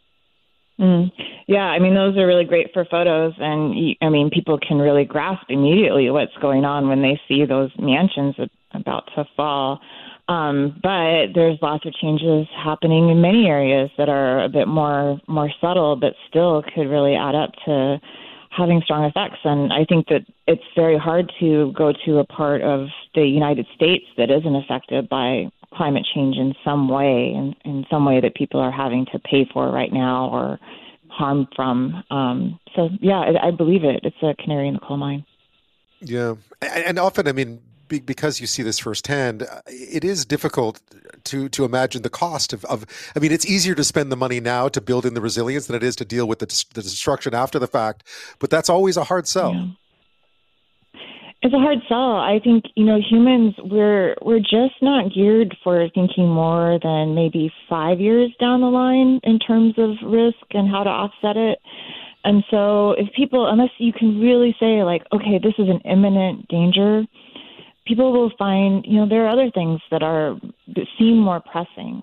Yeah, I mean, those are really great for photos, and I mean, people can really grasp immediately what's going on when they see those mansions about to fall. But there's lots of changes happening in many areas that are a bit more subtle, but still could really add up to having strong effects. And I think that it's very hard to go to a part of the United States that isn't affected by climate change in some way, in some way that people are having to pay for right now or harm from. So, yeah, I believe it. It's a canary in the coal mine. Yeah. And often, I mean, because you see this firsthand, it is difficult to imagine the cost of, I mean, it's easier to spend the money now to build in the resilience than it is to deal with the destruction after the fact. But that's always a hard sell. Yeah. It's a hard sell. I think, humans, we're just not geared for thinking more than maybe 5 years down the line in terms of risk and how to offset it. And so if people, unless you can really say like, okay, this is an imminent danger, people will find, there are other things that seem more pressing.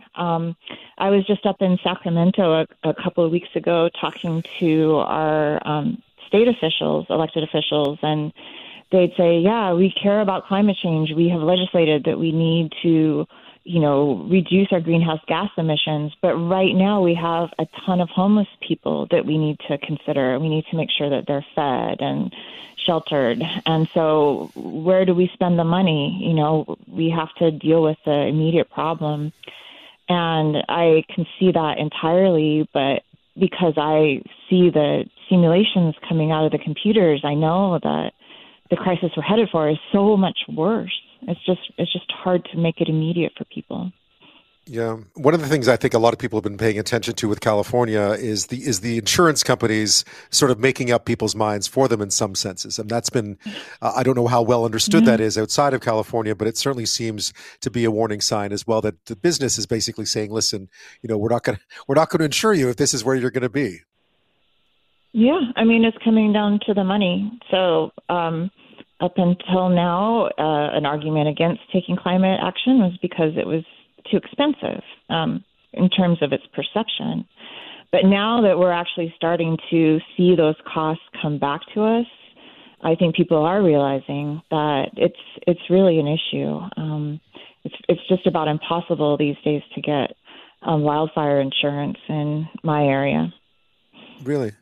I was just up in Sacramento a couple of weeks ago talking to our state officials, elected officials, and they'd say, yeah, we care about climate change. We have legislated that we need to, reduce our greenhouse gas emissions. But right now we have a ton of homeless people that we need to consider. We need to make sure that they're fed and sheltered. And so where do we spend the money? We have to deal with the immediate problem. And I can see that entirely, but because I see the simulations coming out of the computers, I know that the crisis we're headed for is so much worse. It's just hard to make it immediate for people. Yeah. One of the things I think a lot of people have been paying attention to with California is the insurance companies sort of making up people's minds for them in some senses. And that's been, I don't know how well understood that is outside of California, but it certainly seems to be a warning sign as well that the business is basically saying, listen, we're not going to insure you if this is where you're going to be. Yeah. I mean, it's coming down to the money. So, up until now, an argument against taking climate action was because it was too expensive in terms of its perception. But now that we're actually starting to see those costs come back to us, I think people are realizing that it's really an issue. It's just about impossible these days to get wildfire insurance in my area. Really?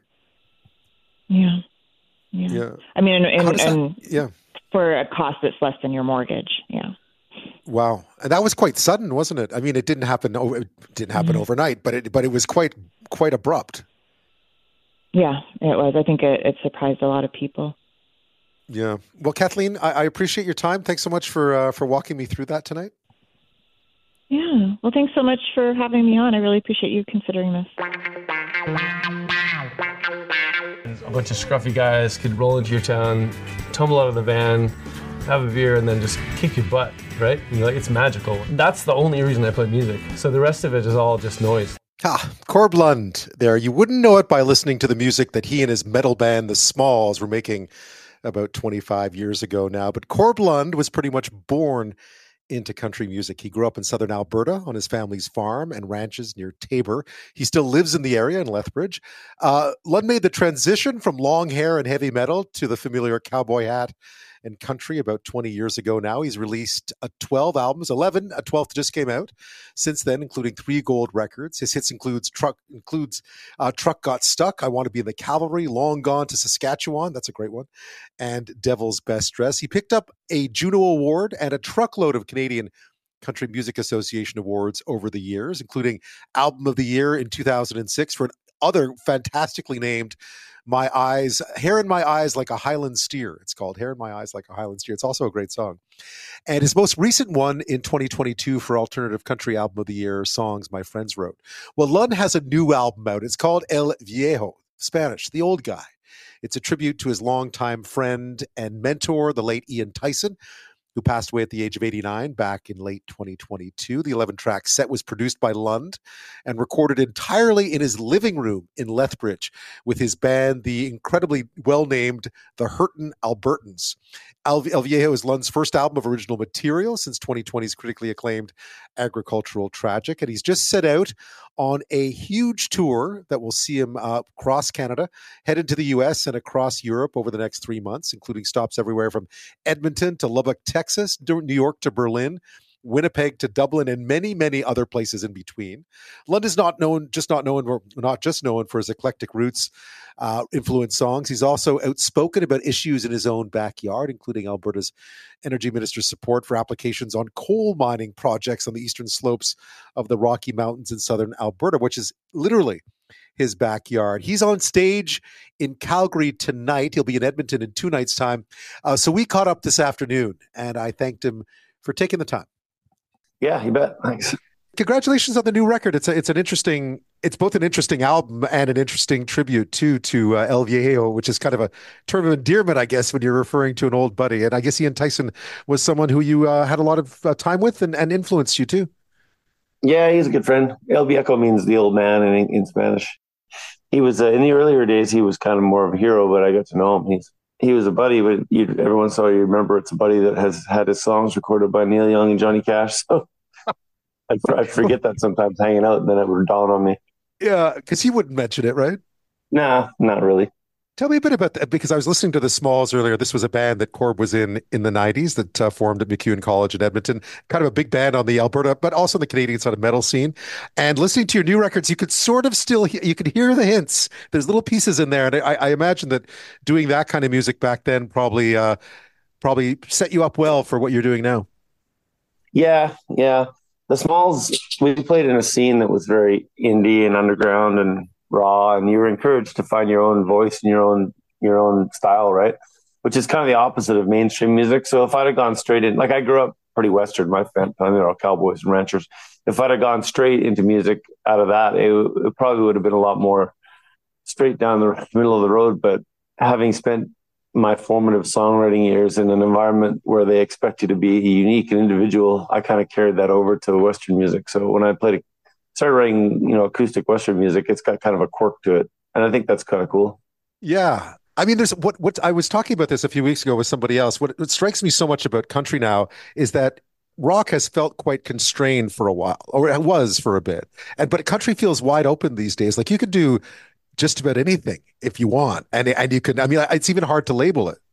Yeah. Yeah. I mean, and for a cost that's less than your mortgage. Yeah. Wow. And that was quite sudden, wasn't it? I mean, it didn't happen overnight, but it was quite abrupt. Yeah, it was. I think it surprised a lot of people. Yeah. Well, Kathleen, I appreciate your time. Thanks so much for walking me through that tonight. Yeah. Well, thanks so much for having me on. I really appreciate you considering this. A bunch of scruffy guys could roll into your town, tumble out of the van, have a beer, and then just kick your butt, right? It's magical. That's the only reason I play music. So the rest of it is all just noise. Corb Lund there. You wouldn't know it by listening to the music that he and his metal band, The Smalls, were making about 25 years ago now. But Corb Lund was pretty much born into country music. He grew up in southern Alberta on his family's farm and ranches near Taber. He still lives in the area in Lethbridge. Lund made the transition from long hair and heavy metal to the familiar cowboy hat and country about 20 years ago now. He's released 12 albums, 11, a 12th just came out since then, including 3 gold records. His hits includes Truck Got Stuck, I Want to Be in the Cavalry, Long Gone to Saskatchewan, that's a great one, and Devil's Best Dress. He picked up a Juno Award and a truckload of Canadian Country Music Association awards over the years, including Album of the Year in 2006 for another fantastically named Hair in My Eyes Like a Highland Steer. It's called Hair in My Eyes Like a Highland Steer. It's also a great song. And his most recent one in 2022 for Alternative Country Album of the Year, Songs My Friends Wrote. Well, Lund has a new album out. It's called El Viejo, Spanish, the old guy. It's a tribute to his longtime friend and mentor, the late Ian Tyson, who passed away at the age of 89 back in late 2022. The 11-track set was produced by Lund and recorded entirely in his living room in Lethbridge with his band, the incredibly well-named The Hurtin' Albertans. El Viejo is Lund's first album of original material since 2020's critically acclaimed Agricultural Tragic, and he's just set out on a huge tour that will see him across Canada, head into the U.S. and across Europe over the next 3 months, including stops everywhere from Edmonton to Lubbock, Texas, New York to Berlin, Winnipeg to Dublin, and many, many other places in between. Lund is not just known for his eclectic roots influenced songs. He's also outspoken about issues in his own backyard, including Alberta's energy minister's support for applications on coal mining projects on the eastern slopes of the Rocky Mountains in southern Alberta, which is literally his backyard. He's on stage in Calgary tonight. He'll be in Edmonton in 2 nights' time. So we caught up this afternoon, and I thanked him for taking the time. Yeah, you bet. Thanks. Congratulations on the new record. It's both an interesting album and an interesting tribute to El Viejo, which is kind of a term of endearment, I guess, when you're referring to an old buddy. And I guess Ian Tyson was someone who you had a lot of time with and influenced you too. Yeah, he's a good friend. El Viejo means the old man in Spanish. He was in the earlier days. He was kind of more of a hero, but I got to know him. He was a buddy, but every once in a while you remember it's a buddy that has had his songs recorded by Neil Young and Johnny Cash. So I forget that sometimes hanging out, and then it would dawn on me. Yeah, because he wouldn't mention it, right? Nah, not really. Tell me a bit about that, because I was listening to the Smalls earlier. This was a band that Corb was in the 90s that formed at MacEwan College in Edmonton. Kind of a big band on the Alberta, but also the Canadian sort of metal scene. And listening to your new records, you could sort of still, you could hear the hints. There's little pieces in there. And I imagine that doing that kind of music back then probably set you up well for what you're doing now. Yeah. The Smalls, we played in a scene that was very indie and underground and raw, and you were encouraged to find your own voice and your own style, right? Which is kind of the opposite of mainstream music. So if I'd have gone straight in, like I grew up pretty Western, my family are all cowboys and ranchers. If I'd have gone straight into music out of that, it probably would have been a lot more straight down the middle of the road. But having spent my formative songwriting years in an environment where they expect you to be unique and individual, I kind of carried that over to Western music. So when I started writing, acoustic Western music, it's got kind of a quirk to it. And I think that's kind of cool. Yeah. I mean, there's what I was talking about this a few weeks ago with somebody else. What strikes me so much about country now is that rock has felt quite constrained for a while, or it was for a bit. But country feels wide open these days. Like you could do just about anything if you want. And you can, I mean, it's even hard to label it.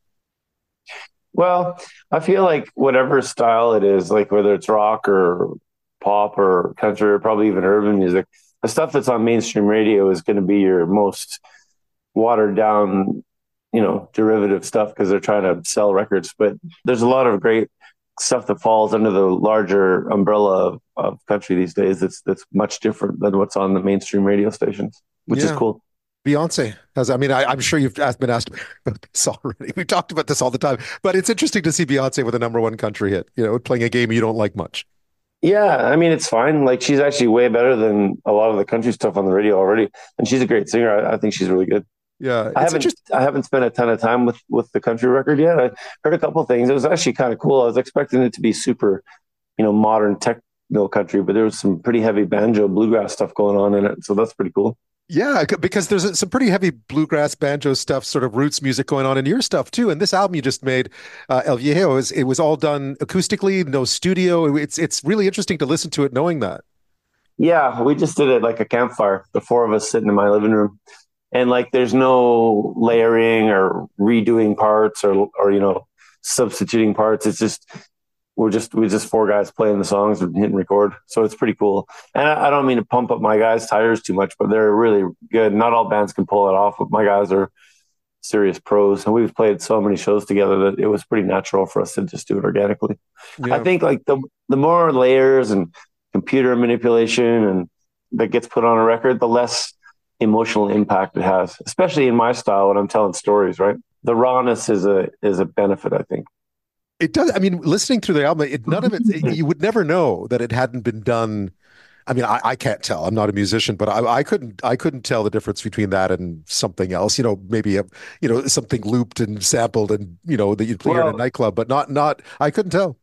Well, I feel like whatever style it is, like whether it's rock or pop or country or probably even urban music, the stuff that's on mainstream radio is going to be your most watered down, derivative stuff because they're trying to sell records. But there's a lot of great stuff that falls under the larger umbrella of country these days that's much different than what's on the mainstream radio stations, which is cool. Beyonce I'm sure you've been asked about this already. We've talked about this all the time, but it's interesting to see Beyonce with a #1 country hit, playing a game you don't like much. Yeah, I mean, it's fine. Like, she's actually way better than a lot of the country stuff on the radio already. And she's a great singer. I think she's really good. Yeah. I haven't spent a ton of time with the country record yet. I heard a couple of things. It was actually kind of cool. I was expecting it to be super, modern techno country, but there was some pretty heavy banjo bluegrass stuff going on in it. So that's pretty cool. Yeah, because there's some pretty heavy bluegrass banjo stuff, sort of roots music going on in your stuff too. And this album you just made, El Viejo, it was all done acoustically, no studio. It's really interesting to listen to it knowing that. Yeah, we just did it like a campfire, the four of us sitting in my living room. And like there's no layering or redoing parts or substituting parts. It's just we're just four guys playing the songs and hitting record. So it's pretty cool. And I don't mean to pump up my guys' tires too much, but they're really good. Not all bands can pull it off, but my guys are serious pros. And we've played so many shows together that it was pretty natural for us to just do it organically. Yeah. I think like the more layers and computer manipulation and that gets put on a record, the less emotional impact it has, especially in my style when I'm telling stories, right? The rawness is a benefit, I think. It does. I mean, listening through the album, none of it, you would never know that it hadn't been done. I mean, I can't tell. I'm not a musician, but I couldn't tell the difference between that and something else. Maybe something looped and sampled and that you'd play in a nightclub, but not. I couldn't tell.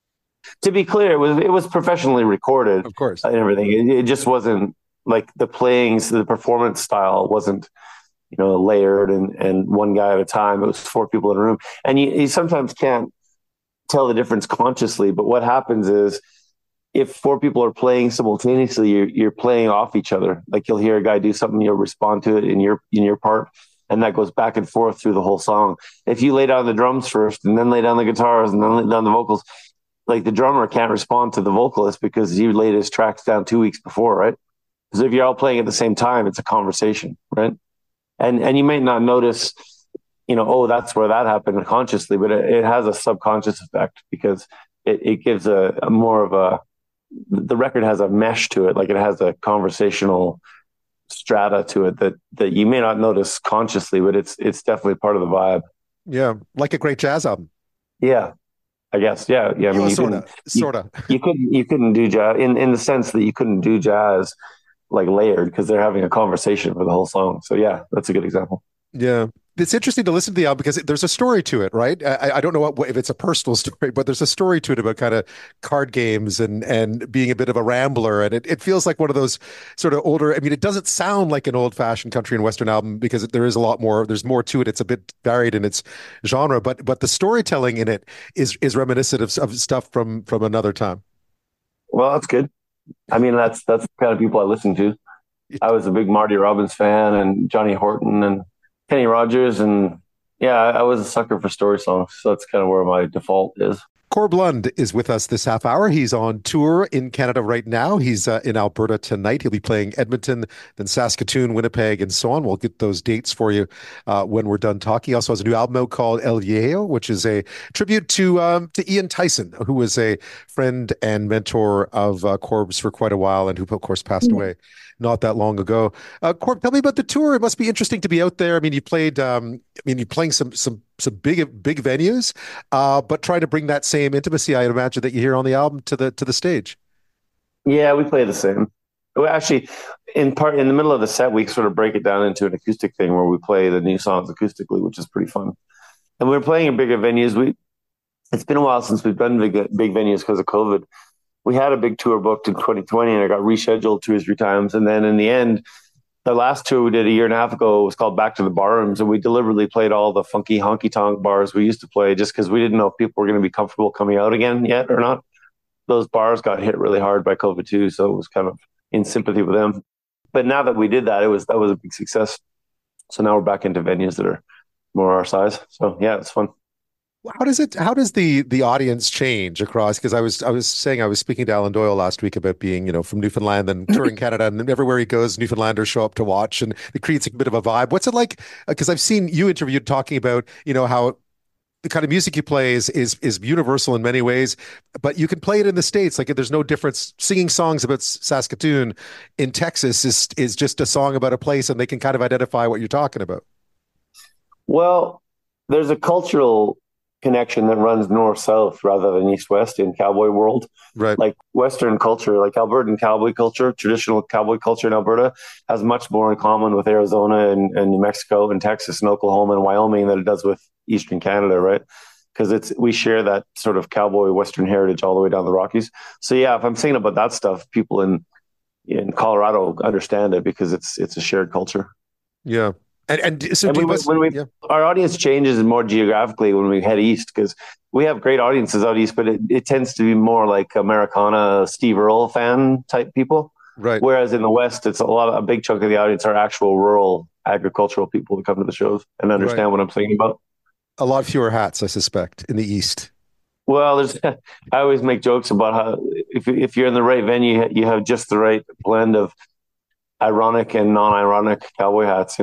To be clear, it was professionally recorded, of course, and everything. It just wasn't like the performance style wasn't layered and one guy at a time. It was four people in a room, and you sometimes can't tell the difference consciously, but what happens is if four people are playing simultaneously, you're playing off each other. Like you'll hear a guy do something, you'll respond to it in your part, and that goes back and forth through the whole song. If you lay down the drums first and then lay down the guitars and then lay down the vocals, like the drummer can't respond to the vocalist because you laid his tracks down 2 weeks before, right? Because if you're all playing at the same time, it's a conversation, right? And you may not notice that's where that happened consciously, but it has a subconscious effect because it gives a more of the record has a mesh to it. Like it has a conversational strata to it that you may not notice consciously, but it's definitely part of the vibe. Yeah. Like a great jazz album. Yeah, I guess. Yeah. I mean, sort of. You couldn't do jazz in the sense that you couldn't do jazz like layered because they're having a conversation for the whole song. So yeah, that's a good example. Yeah. it's interesting to listen to the album because there's a story to it, right? I don't know if it's a personal story, but there's a story to it about kind of card games and being a bit of a rambler. And it feels like one of those sort of older, I mean, it doesn't sound like an old fashioned country and Western album because there is a lot more, there's more to it. It's a bit varied in its genre, but the storytelling in it is reminiscent of stuff from another time. Well, that's good. I mean, that's the kind of people I listen to. I was a big Marty Robbins fan and Johnny Horton and Kenny Rogers, and yeah, I was a sucker for story songs, so that's kind of where my default is. Corb Lund is with us this half hour. He's on tour in Canada right now. He's in Alberta tonight. He'll be playing Edmonton, then Saskatoon, Winnipeg, and so on. We'll get those dates for you when we're done talking. He also has a new album out called El Viejo, which is a tribute to Ian Tyson, who was a friend and mentor of Corb's for quite a while and who, of course, passed away not that long ago. Corb, tell me about the tour. It must be interesting to be out there. I mean, you played. You're playing some big venues, but trying to bring that same intimacy, I imagine, that you hear on the album to the stage. Yeah, we play the same. We actually, in the middle of the set, we sort of break it down into an acoustic thing where we play the new songs acoustically, which is pretty fun. And we're playing in bigger venues. It's been a while since we've done big venues because of COVID. We had a big tour booked in 2020 and it got rescheduled 2 or 3 times. And then in the end, the last tour we did a year and a half ago was called Back to the Barrooms, and we deliberately played all the funky honky-tonk bars we used to play just because we didn't know if people were going to be comfortable coming out again yet or not. Those bars got hit really hard by COVID too, so it was kind of in sympathy with them. But now that we did that, that was a big success. So now we're back into venues that are more our size. So yeah, it's fun. How does the audience change across? Because I was saying I was speaking to Alan Doyle last week about being, from Newfoundland and touring Canada, and everywhere he goes, Newfoundlanders show up to watch, and it creates a bit of a vibe. What's it like? Because I've seen you interviewed talking about, how the kind of music you play is universal in many ways, but you can play it in the States. Like there's no difference. Singing songs about Saskatoon in Texas is just a song about a place, and they can kind of identify what you're talking about. Well, there's a cultural connection that runs north-south rather than east-west in cowboy world. Right. Like Western culture, like Albertan cowboy culture, traditional cowboy culture in Alberta has much more in common with Arizona and New Mexico and Texas and Oklahoma and Wyoming than it does with Eastern Canada, right? Because we share that sort of cowboy Western heritage all the way down the Rockies. So yeah, if I'm singing about that stuff, people in Colorado understand it because it's a shared culture. Yeah. Our audience changes more geographically when we head east because we have great audiences out east, but it tends to be more like Americana, Steve Earle fan type people. Right. Whereas in the West, it's a big chunk of the audience are actual rural agricultural people who come to the shows and understand what I'm singing about. A lot fewer hats, I suspect, in the East. Well, I always make jokes about how if you're in the right venue, you have just the right blend of ironic and non-ironic cowboy hats,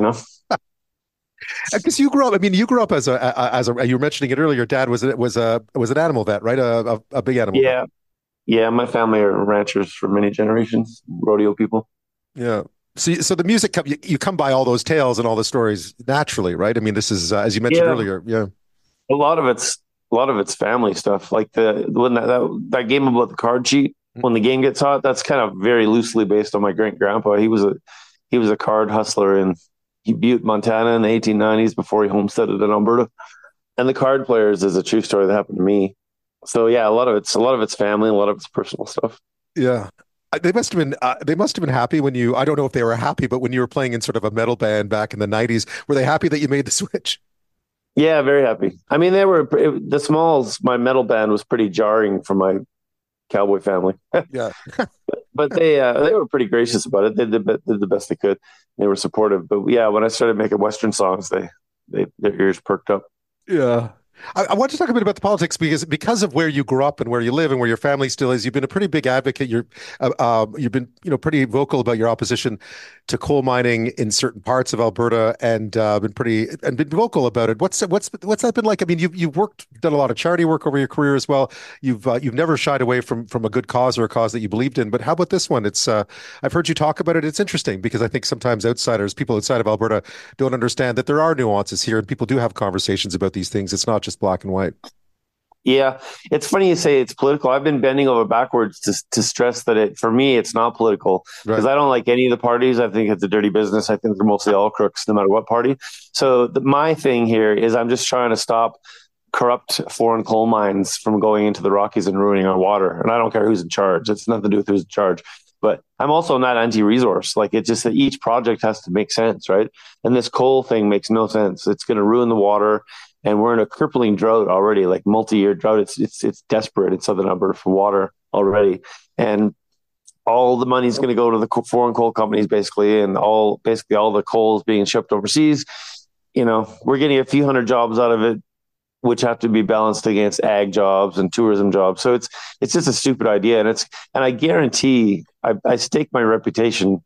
Because you grew up as you were mentioning it earlier. Your dad was an animal vet, right? A big animal. Yeah, yeah. My family are ranchers for many generations, rodeo people. Yeah. So the music you come by all those tales and all the stories naturally, right? I mean, this is as you mentioned earlier. Yeah. A lot of it's family stuff. Like when that game about the card cheat. When the game gets hot, that's kind of very loosely based on my great grandpa. He was a card hustler in Butte, Montana in the 1890s before he homesteaded in Alberta. And the card players is a true story that happened to me. So yeah, a lot of it's family, a lot of it's personal stuff. Yeah. They must have been happy when you, I don't know if they were happy, but when you were playing in sort of a metal band back in the 90s, were they happy that you made the switch? Yeah, very happy. I mean, the Smalls, my metal band was pretty jarring for my cowboy family. Yeah. But they were pretty gracious about it. They did the best they could. They were supportive. But yeah, when I started making Western songs, their ears perked up. Yeah. I want to talk a bit about the politics because of where you grew up and where you live and where your family still is. You've been a pretty big advocate. You've been pretty vocal about your opposition to coal mining in certain parts of Alberta and been vocal about it. What's that been like? I mean, you've done a lot of charity work over your career as well. You've never shied away from a good cause or a cause that you believed in. But how about this one? It's I've heard you talk about it. It's interesting because I think sometimes people outside of Alberta don't understand that there are nuances here and people do have conversations about these things. It's not just black and white. Yeah, it's funny you say it's political. I've been bending over backwards to stress that for me, it's not political because I don't like any of the parties. I think it's a dirty business. I think they're mostly all crooks, no matter what party. So my thing here is I'm just trying to stop corrupt foreign coal mines from going into the Rockies and ruining our water. And I don't care who's in charge. It's nothing to do with who's in charge. But I'm also not anti-resource. Like, it's just that each project has to make sense, right? And this coal thing makes no sense. It's going to ruin the water. And we're in a crippling drought already, like multi-year drought. It's desperate in southern Alberta for water already. And all the money is going to go to the foreign coal companies, basically, and all the coal is being shipped overseas. You know, we're getting a few hundred jobs out of it, which have to be balanced against ag jobs and tourism jobs. So it's just a stupid idea. And I guarantee I stake my reputation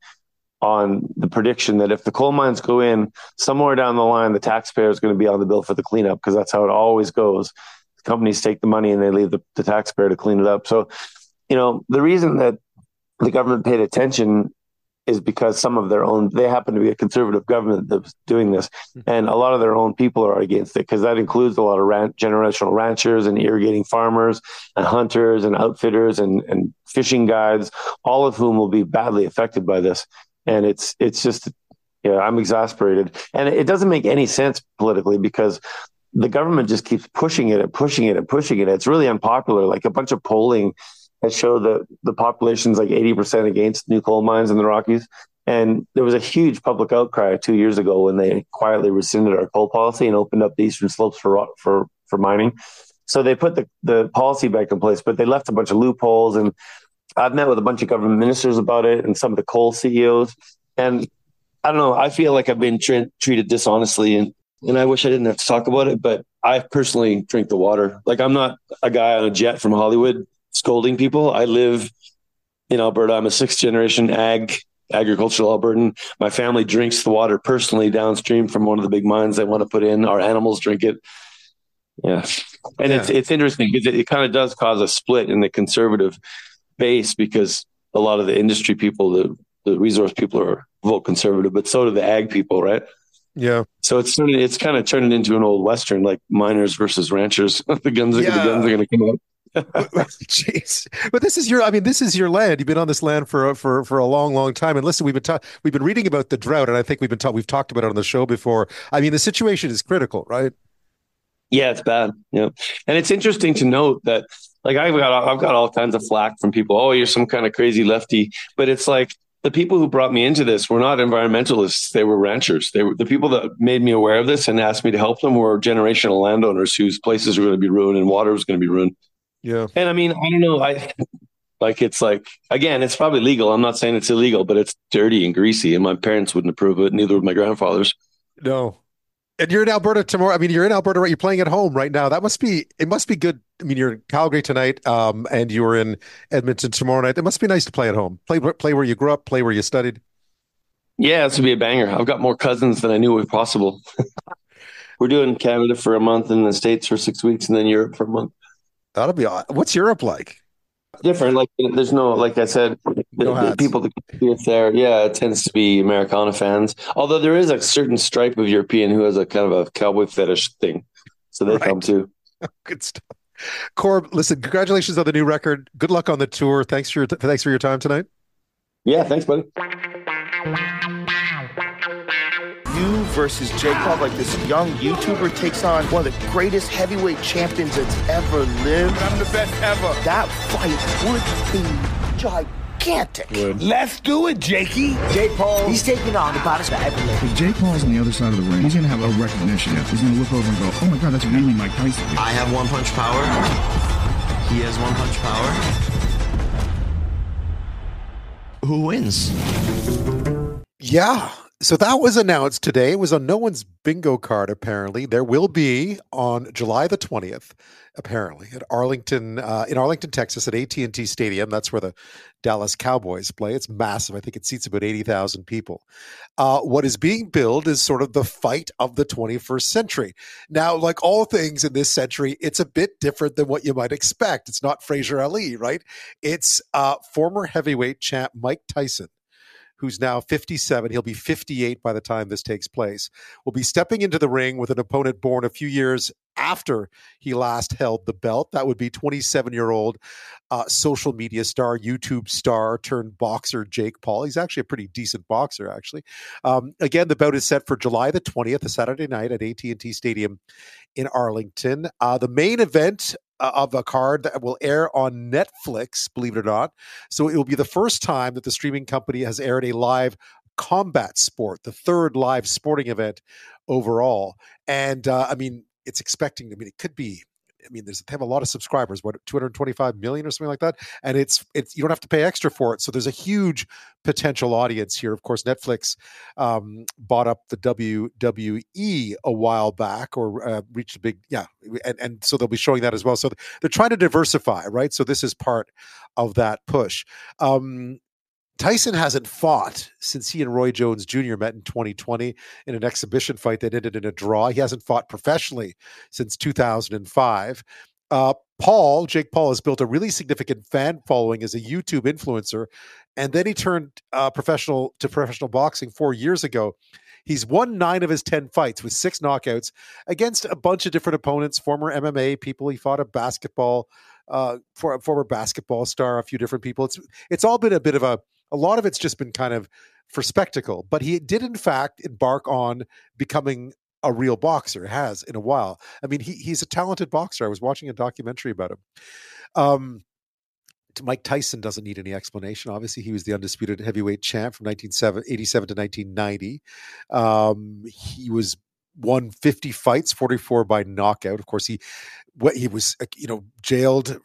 on the prediction that if the coal mines go in, somewhere down the line, the taxpayer is going to be on the bill for the cleanup, because that's how it always goes. The companies take the money and they leave the taxpayer to clean it up. So, you know, the reason that the government paid attention is because they happen to be a conservative government that's doing this. And a lot of their own people are against it, because that includes a lot of generational ranchers and irrigating farmers and hunters and outfitters and fishing guides, all of whom will be badly affected by this. And it's just, I'm exasperated. And it doesn't make any sense politically, because the government just keeps pushing it and pushing it and pushing it. It's really unpopular. Like, a bunch of polling has showed that the population's like 80% against new coal mines in the Rockies. And there was a huge public outcry 2 years ago when they quietly rescinded our coal policy and opened up the eastern slopes for mining. So they put the policy back in place, but they left a bunch of loopholes. And I've met with a bunch of government ministers about it and some of the coal CEOs. And I don't know, I feel like I've been treated dishonestly, and I wish I didn't have to talk about it, but I personally drink the water. Like, I'm not a guy on a jet from Hollywood scolding people. I live in Alberta. I'm a 6th generation agricultural Albertan. My family drinks the water personally downstream from one of the big mines they want to put in. Our animals drink it. Yeah. And it's interesting because it kind of does cause a split in the conservative base, because a lot of the industry people, the resource people vote conservative, but so do the ag people, right? Yeah. So it's kind of turning into an old Western, like miners versus ranchers. the guns are going to come out. Jeez. But this is your land. You've been on this land for a long, long time. And listen, we've been reading about the drought, and I think we've talked about it on the show before. I mean, the situation is critical, right? Yeah, it's bad. Yeah. And it's interesting to note that, like, I've got all kinds of flack from people. Oh, you're some kind of crazy lefty. But it's like, the people who brought me into this were not environmentalists. They were ranchers. They were the people that made me aware of this and asked me to help them were generational landowners whose places were going to be ruined and water was going to be ruined. Yeah. And I mean, I don't know. It's like, again, it's probably legal. I'm not saying it's illegal, but it's dirty and greasy, and my parents wouldn't approve of it. Neither would my grandfathers. No. And you're in Alberta tomorrow. I mean, you're in Alberta, right? You're playing at home right now. It must be good. I mean, you're in Calgary tonight, and you're in Edmonton tomorrow night. It must be nice to play at home. Play where you grew up, play where you studied. Yeah, this would be a banger. I've got more cousins than I knew were possible. We're doing Canada for a month and the States for 6 weeks and then Europe for a month. That'll be odd. What's Europe like? Different. Like, there's no, like I said, the people that compete there, it tends to be Americana fans. Although there is a certain stripe of European who has a kind of a cowboy fetish thing. So they come too. Good stuff. Corb, listen, congratulations on the new record. Good luck on the tour. Thanks for your time tonight. Yeah, thanks, buddy. You versus Jake Paul, like this young YouTuber takes on one of the greatest heavyweight champions that's ever lived. I'm the best ever. That fight would be gigantic. Let's do it, Jakey. Jake Paul, he's taking on the baddest that ever lived. If Jake Paul's on the other side of the ring, he's going to have a recognition. He's going to look over and go, oh my God, that's really Mike Tyson. I have one punch power. He has one punch power. Who wins? Yeah. So that was announced today. It was on no one's bingo card, apparently. There will be on July the 20th, apparently, at Arlington, in Arlington, Texas, at AT&T Stadium. That's where the Dallas Cowboys play. It's massive. I think it seats about 80,000 people. What is being billed is sort of the fight of the 21st century. Now, like all things in this century, it's a bit different than what you might expect. It's not Fraser Ali, right? It's former heavyweight champ Mike Tyson who's now 57. He'll be 58 by the time this takes place. Will be stepping into the ring with an opponent born a few years after he last held the belt. That would be 27-year-old social media star, YouTube star turned boxer Jake Paul. He's actually a pretty decent boxer, actually. Again, the bout is set for July the 20th, a Saturday night at AT&T Stadium in Arlington. The main event of a card that will air on Netflix, believe it or not. So it will be the first time that the streaming company has aired a live combat sport, the third live sporting event overall. And it's expecting, it could be, they have a lot of subscribers, 225 million or something like that. And it's you don't have to pay extra for it. So there's a huge potential audience here. Of course, Netflix bought up the WWE a while back, or reached a big, and so they'll be showing that as well. So they're trying to diversify, right? So this is part of that push. Tyson hasn't fought since he and Roy Jones Jr. met in 2020 in an exhibition fight that ended in a draw. He hasn't fought professionally since 2005. Jake Paul has built a really significant fan following as a YouTube influencer, and then he turned professional boxing 4 years ago. He's won 9 of his 10 fights with 6 knockouts against a bunch of different opponents, former MMA people. He fought a former basketball star, a few different people. It's all been a lot of it's just been kind of for spectacle, but he did in fact embark on becoming a real boxer. Has in a while. He's a talented boxer. I was watching a documentary about him. Mike Tyson doesn't need any explanation. Obviously, he was the undisputed heavyweight champ from 1987 to 1990. He won 50 fights, 44 by knockout. Of course, he was jailed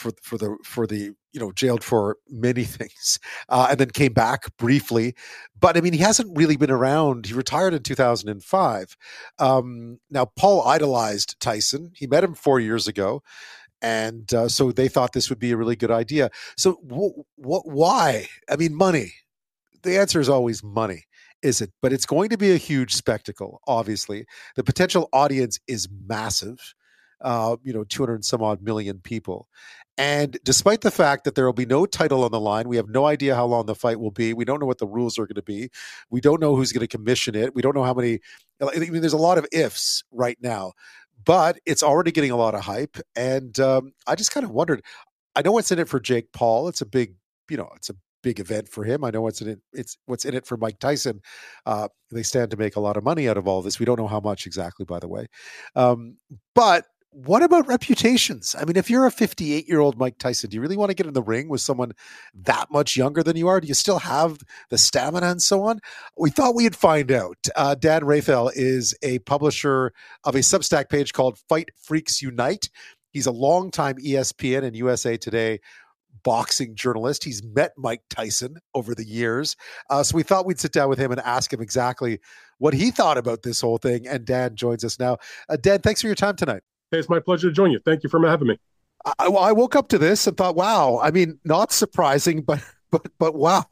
jailed for many things, and then came back briefly. But he hasn't really been around. He retired in 2005. Now, Paul idolized Tyson. He met him 4 years ago. And so they thought this would be a really good idea. So why? Money. The answer is always money, is it? But it's going to be a huge spectacle, obviously. The potential audience is massive, 200 and some odd million people. And despite the fact that there will be no title on the line, we have no idea how long the fight will be. We don't know what the rules are going to be. We don't know who's going to commission it. We don't know how many. There's a lot of ifs right now. But it's already getting a lot of hype, and I just kind of wondered. I know what's in it for Jake Paul. It's a big, it's a big event for him. I know what's in it. It's what's in it for Mike Tyson. They stand to make a lot of money out of all this. We don't know how much exactly, by the way. But what about reputations? If you're a 58-year-old Mike Tyson, do you really want to get in the ring with someone that much younger than you are? Do you still have the stamina and so on? We thought we'd find out. Dan Rafael is a publisher of a Substack page called Fight Freaks Unite. He's a longtime ESPN and USA Today boxing journalist. He's met Mike Tyson over the years. So we thought we'd sit down with him and ask him exactly what he thought about this whole thing. And Dan joins us now. Dan, thanks for your time tonight. Hey, it's my pleasure to join you. Thank you for having me. I woke up to this and thought, wow. Not surprising, but wow.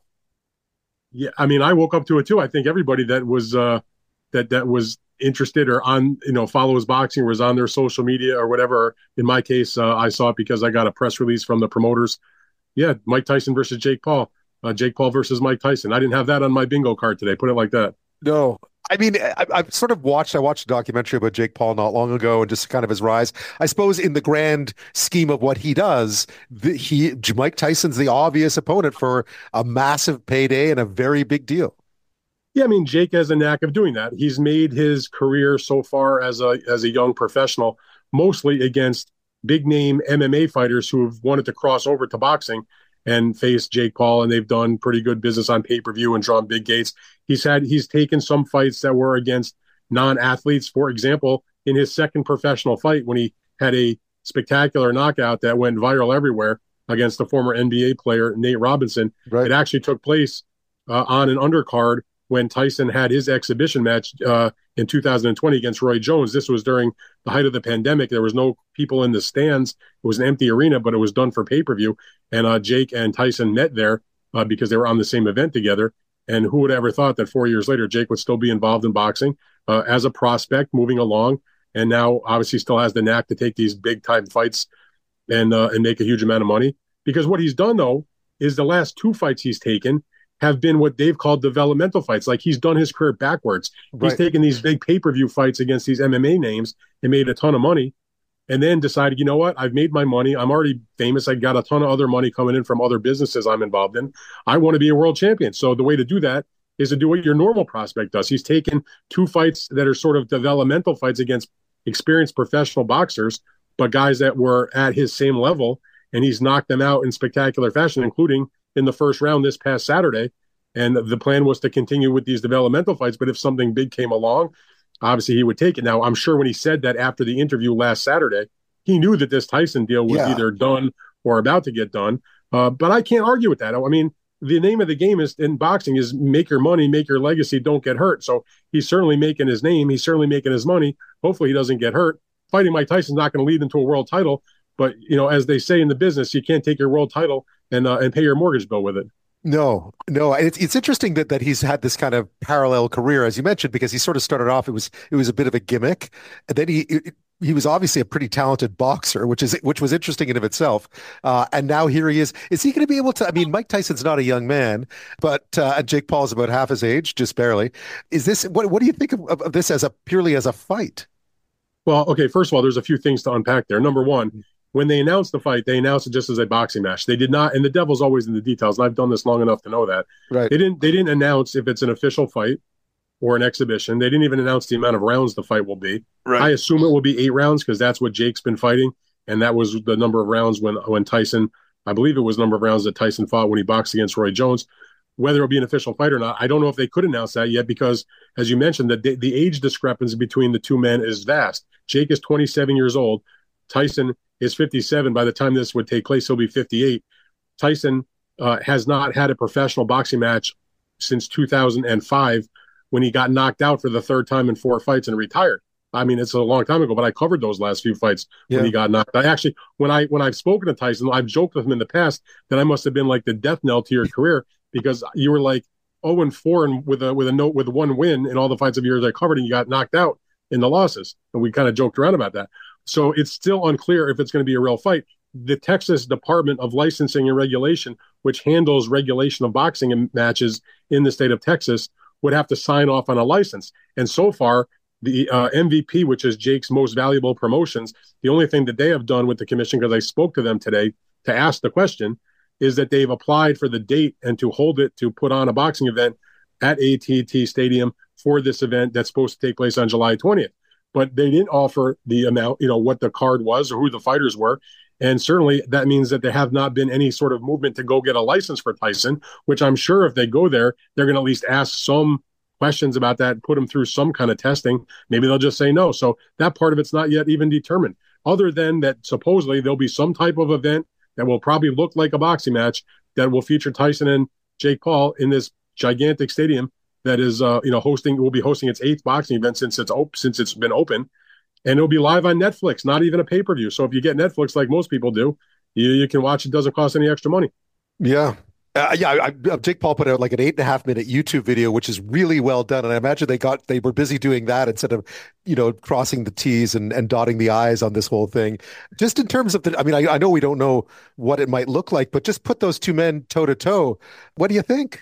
Yeah, I woke up to it too. I think everybody that was that was interested or on follows boxing, was on their social media or whatever. In my case, I saw it because I got a press release from the promoters. Yeah, Mike Tyson versus Jake Paul. Jake Paul versus Mike Tyson. I didn't have that on my bingo card today. Put it like that. No. I've sort of watched a documentary about Jake Paul not long ago and just kind of his rise. I suppose in the grand scheme of what he does, Mike Tyson's the obvious opponent for a massive payday and a very big deal. Yeah, Jake has a knack of doing that. He's made his career so far as a young professional, mostly against big name MMA fighters who have wanted to cross over to boxing and face Jake Paul, and they've done pretty good business on pay-per-view and drawn big gates. He's taken some fights that were against non-athletes. For example, in his second professional fight, when he had a spectacular knockout that went viral everywhere against the former NBA player Nate Robinson, It actually took place on an undercard when Tyson had his exhibition match in 2020 against Roy Jones. This was during the height of the pandemic. There was no people in the stands. It was an empty arena, but it was done for pay-per-view. And Jake and Tyson met there because they were on the same event together. And who would ever thought that 4 years later, Jake would still be involved in boxing as a prospect moving along. And now obviously still has the knack to take these big time fights and make a huge amount of money. Because what he's done, though, is the last 2 fights he's taken have been what they've called developmental fights. Like, he's done his career backwards. Right. He's taken these big pay-per-view fights against these MMA names and made a ton of money, and then decided, you know what, I've made my money. I'm already famous. I got a ton of other money coming in from other businesses I'm involved in. I want to be a world champion. So the way to do that is to do what your normal prospect does. He's taken 2 fights that are sort of developmental fights against experienced professional boxers, but guys that were at his same level, and he's knocked them out in spectacular fashion, including in the first round this past Saturday. And the plan was to continue with these developmental fights, but if something big came along, obviously he would take it. Now, I'm sure when he said that after the interview last Saturday, he knew that this Tyson deal was either done or about to get done. But I can't argue with that. I mean, the name of the game is in boxing is make your money, make your legacy, don't get hurt. So he's certainly making his name. He's certainly making his money. Hopefully he doesn't get hurt. Fighting Mike Tyson's not going to lead into a world title. But, you know, as they say in the business, you can't take your world title and pay your mortgage bill with it. No. It's interesting that he's had this kind of parallel career, as you mentioned, because he sort of started off, it was a bit of a gimmick. And then he was obviously a pretty talented boxer, which was interesting in of itself. And now here he is. Is he going to be able to, I mean, Mike Tyson's not a young man, but and Jake Paul's about half his age, just barely. Is this, what do you think of this as purely as a fight? Well, okay, first of all, there's a few things to unpack there. Number one, when they announced the fight, they announced it just as a boxing match. They did not, and the devil's always in the details, and I've done this long enough to know that. Right. They didn't announce if it's an official fight or an exhibition. They didn't even announce the amount of rounds the fight will be. Right. I assume it will be 8 rounds because that's what Jake's been fighting, and that was the number of rounds when Tyson, I believe it was the number of rounds that Tyson fought when he boxed against Roy Jones. Whether it'll be an official fight or not, I don't know if they could announce that yet because, as you mentioned, the age discrepancy between the two men is vast. Jake is 27 years old. Tyson is 57. By the time this would take place, he'll be 58. Tyson has not had a professional boxing match since 2005 when he got knocked out for the 3rd time in 4 fights and retired. I mean, it's a long time ago, but I covered those last few fights when he got knocked out. Actually, when I've spoken to Tyson, I've joked with him in the past that I must have been like the death knell to your career because you were like 0-4 and with one win in all the fights of years I covered, and you got knocked out in the losses. And we kind of joked around about that. So it's still unclear if it's going to be a real fight. The Texas Department of Licensing and Regulation, which handles regulation of boxing matches in the state of Texas, would have to sign off on a license. And so far, the MVP, which is Jake's Most Valuable Promotions, the only thing that they have done with the commission, because I spoke to them today to ask the question, is that they've applied for the date and to hold it to put on a boxing event at AT&T Stadium for this event that's supposed to take place on July 20th. But they didn't offer the amount, what the card was or who the fighters were. And certainly that means that there have not been any sort of movement to go get a license for Tyson, which I'm sure if they go there, they're going to at least ask some questions about that, put them through some kind of testing. Maybe they'll just say no. So that part of it's not yet even determined, other than that supposedly there'll be some type of event that will probably look like a boxing match that will feature Tyson and Jake Paul in this gigantic stadium that is, will be hosting its 8th boxing event since it's been open, and it'll be live on Netflix, not even a pay-per-view. So if you get Netflix like most people do, you can watch it. Doesn't cost any extra money. Yeah. Jake Paul put out like an 8.5-minute YouTube video, which is really well done. And I imagine they were busy doing that instead of, crossing the T's and dotting the I's on this whole thing. Just in terms of I know we don't know what it might look like, but just put those two men toe to toe. What do you think?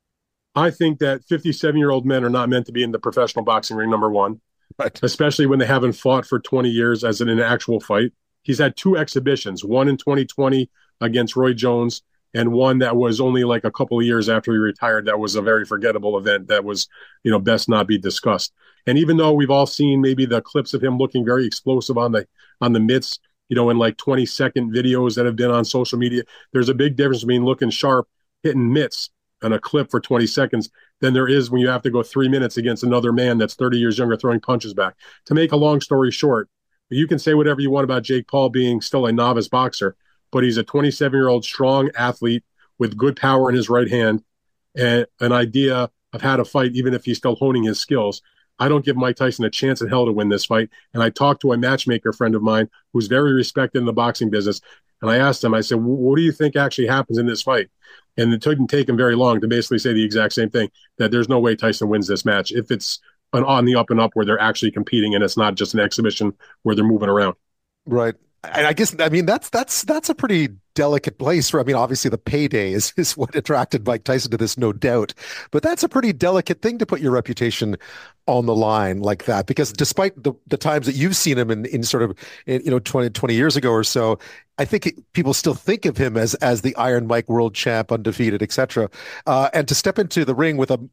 I think that 57-year-old men are not meant to be in the professional boxing ring, number one, right, especially when they haven't fought for 20 years as in an actual fight. He's had 2 exhibitions, one in 2020 against Roy Jones, and one that was only like a couple of years after he retired. That was a very forgettable event that was, best not be discussed. And even though we've all seen maybe the clips of him looking very explosive on the mitts, in like 20-second videos that have been on social media, there's a big difference between looking sharp, hitting mitts on a clip for 20 seconds than there is when you have to go 3 minutes against another man that's 30 years younger throwing punches back. To make a long story short, you can say whatever you want about Jake Paul being still a novice boxer, but he's a 27-year-old strong athlete with good power in his right hand and an idea of how to fight, even if he's still honing his skills. I don't give Mike Tyson a chance in hell to win this fight. And I talked to a matchmaker friend of mine who's very respected in the boxing business. And I asked him, I said, what do you think actually happens in this fight? And it didn't take him very long to basically say the exact same thing, that there's no way Tyson wins this match if it's on the up and up where they're actually competing and it's not just an exhibition where they're moving around. Right. And I guess, I mean, that's a pretty delicate place for, I mean, obviously the payday is what attracted Mike Tyson to this, no doubt. But that's a pretty delicate thing to put your reputation on the line like that, because despite the times that you've seen him in sort of, 20 years ago or so, I think people still think of him as the Iron Mike world champ, undefeated, etc. And to step into the ring with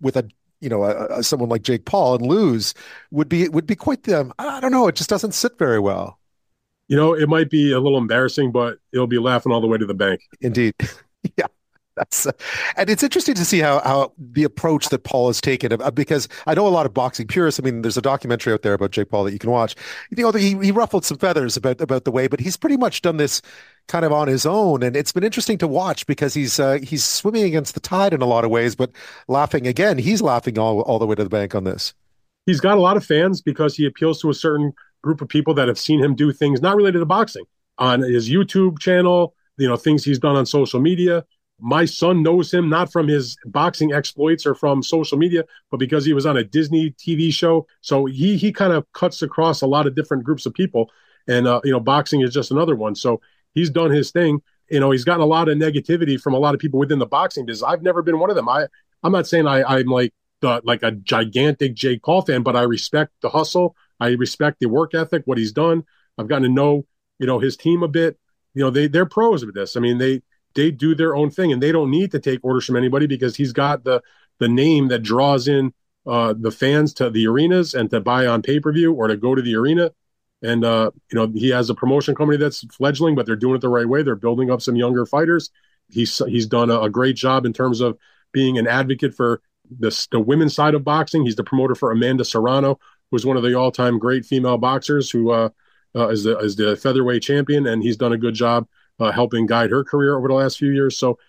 someone like Jake Paul and lose would be quite I don't know, it just doesn't sit very well. It might be a little embarrassing, but it'll be laughing all the way to the bank. Indeed. Yeah. And it's interesting to see how the approach that Paul has taken, because I know a lot of boxing purists. I mean, there's a documentary out there about Jake Paul that you can watch. He ruffled some feathers about the way, but he's pretty much done this kind of on his own. And it's been interesting to watch because he's swimming against the tide in a lot of ways, but laughing again. He's laughing all the way to the bank on this. He's got a lot of fans because he appeals to a certain group of people that have seen him do things not related to boxing on his YouTube channel, things he's done on social media. My son knows him not from his boxing exploits or from social media, but because he was on a Disney TV show. So he kind of cuts across a lot of different groups of people. And, boxing is just another one. So he's done his thing. He's gotten a lot of negativity from a lot of people within the boxing business. I've never been one of them. I'm not saying I'm like a gigantic Jake Paul fan, but I respect the hustle. I respect the work ethic, what he's done. I've gotten to know, his team a bit. They're pros with this. I mean, they do their own thing, and they don't need to take orders from anybody because he's got the name that draws in the fans to the arenas and to buy on pay-per-view or to go to the arena. And, he has a promotion company that's fledgling, but they're doing it the right way. They're building up some younger fighters. He's done a great job in terms of being an advocate for the women's side of boxing. He's the promoter for Amanda Serrano, who's one of the all-time great female boxers, who is the featherweight champion, and he's done a good job helping guide her career over the last few years. So,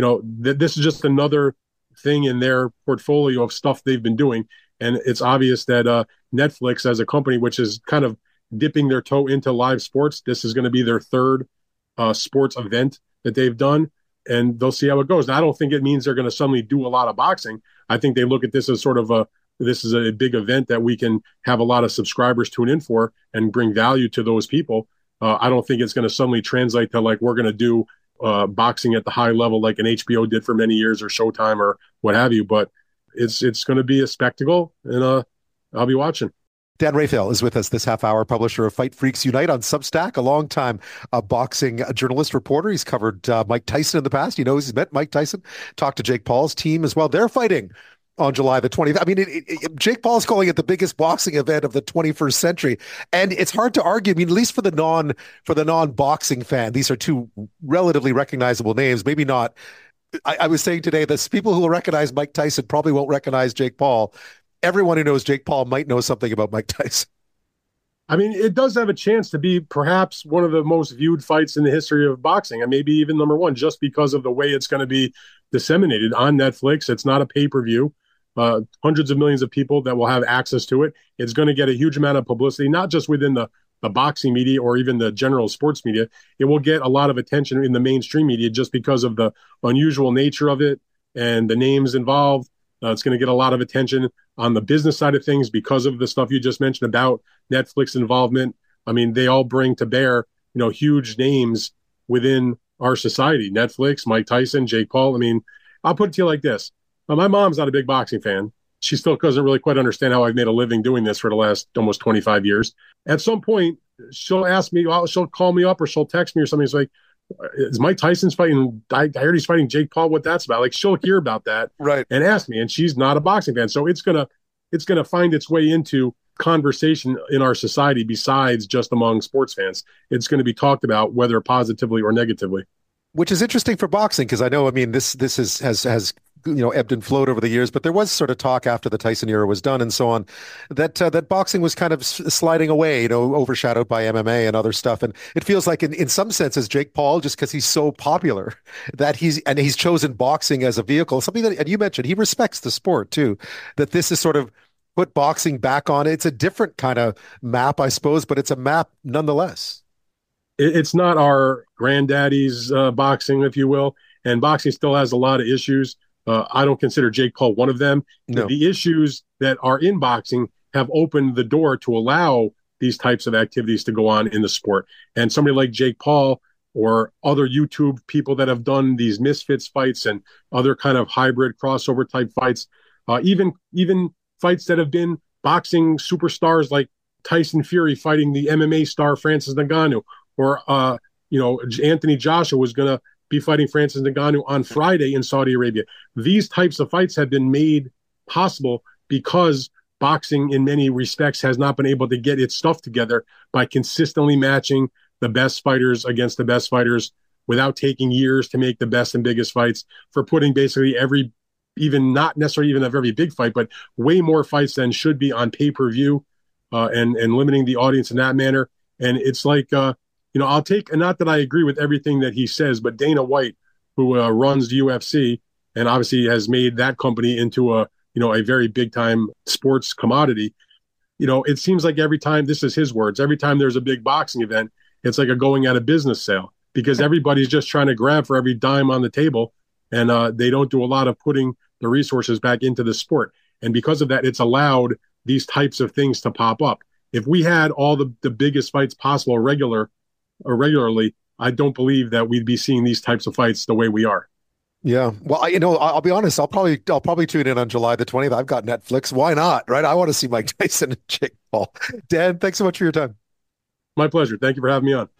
this is just another thing in their portfolio of stuff they've been doing, and it's obvious that Netflix, as a company which is kind of dipping their toe into live sports, this is going to be their third sports event that they've done, and they'll see how it goes. Now, I don't think it means they're going to suddenly do a lot of boxing. I think they look at this as sort of this is a big event that we can have a lot of subscribers tune in for and bring value to those people. I don't think it's going to suddenly translate to like we're going to do boxing at the high level like an HBO did for many years or Showtime or what have you. But it's going to be a spectacle, and I'll be watching. Dan Raphael is with us this half hour, publisher of Fight Freaks Unite on Substack, a longtime boxing journalist, reporter. He's covered Mike Tyson in the past. He's met Mike Tyson, talked to Jake Paul's team as well. They're fighting on July the 20th. I mean, Jake Paul's calling it the biggest boxing event of the 21st century. And it's hard to argue. I mean, at least for the non-boxing fan, these are two relatively recognizable names. Maybe not. I was saying today that people who will recognize Mike Tyson probably won't recognize Jake Paul. Everyone who knows Jake Paul might know something about Mike Tyson. I mean, it does have a chance to be perhaps one of the most viewed fights in the history of boxing, and maybe even number one, just because of the way it's going to be disseminated on Netflix. It's not a pay-per-view. Hundreds of millions of people that will have access to it. It's going to get a huge amount of publicity, not just within the boxing media or even the general sports media. It will get a lot of attention in the mainstream media just because of the unusual nature of it and the names involved. It's going to get a lot of attention on the business side of things because of the stuff you just mentioned about Netflix involvement. I mean, they all bring to bear, huge names within our society. Netflix, Mike Tyson, Jake Paul. I mean, I'll put it to you like this. My mom's not a big boxing fan. She still doesn't really quite understand how I've made a living doing this for the last almost 25 years. At some point, she'll ask me, she'll call me up or she'll text me or something. It's like, is Mike Tyson's fighting? I heard he's fighting Jake Paul. What that's about? Like, she'll hear about that, right, and ask me. And she's not a boxing fan, so it's gonna find its way into conversation in our society besides just among sports fans. It's going to be talked about, whether positively or negatively. Which is interesting for boxing, because I know, I mean, this has ebbed and flowed over the years, but there was sort of talk after the Tyson era was done and so on that boxing was kind of sliding away, overshadowed by MMA and other stuff. And it feels like in some senses, Jake Paul, just because he's so popular, that he's chosen boxing as a vehicle, something that, and you mentioned, he respects the sport too, that this is sort of put boxing back on. It's a different kind of map, I suppose, but it's a map nonetheless. It's not our granddaddy's boxing, if you will, and boxing still has a lot of issues. I don't consider Jake Paul one of them. No. The issues that are in boxing have opened the door to allow these types of activities to go on in the sport. And somebody like Jake Paul or other YouTube people that have done these misfits fights and other kind of hybrid crossover type fights, even fights that have been boxing superstars like Tyson Fury fighting the MMA star Francis Ngannou, or Anthony Joshua was going to be fighting Francis Ngannou on Friday in Saudi Arabia. These types of fights have been made possible because boxing in many respects has not been able to get its stuff together by consistently matching the best fighters against the best fighters without taking years to make the best and biggest fights, for putting basically not necessarily even a very big fight, but way more fights than should be on pay-per-view, and limiting the audience in that manner. And it's like, I'll take, and not that I agree with everything that he says, but Dana White, who runs the UFC and obviously has made that company into a very big time sports commodity. It seems like every time, this is his words, every time there's a big boxing event, it's like a going out of business sale, because everybody's just trying to grab for every dime on the table, and they don't do a lot of putting the resources back into the sport. And because of that, it's allowed these types of things to pop up. If we had all the biggest fights possible regularly, I don't believe that we'd be seeing these types of fights the way we are. Yeah. Well, I'll be honest. I'll probably tune in on July the 20th. I've got Netflix. Why not? Right. I want to see Mike Tyson and Jake Paul. Dan, thanks so much for your time. My pleasure. Thank you for having me on.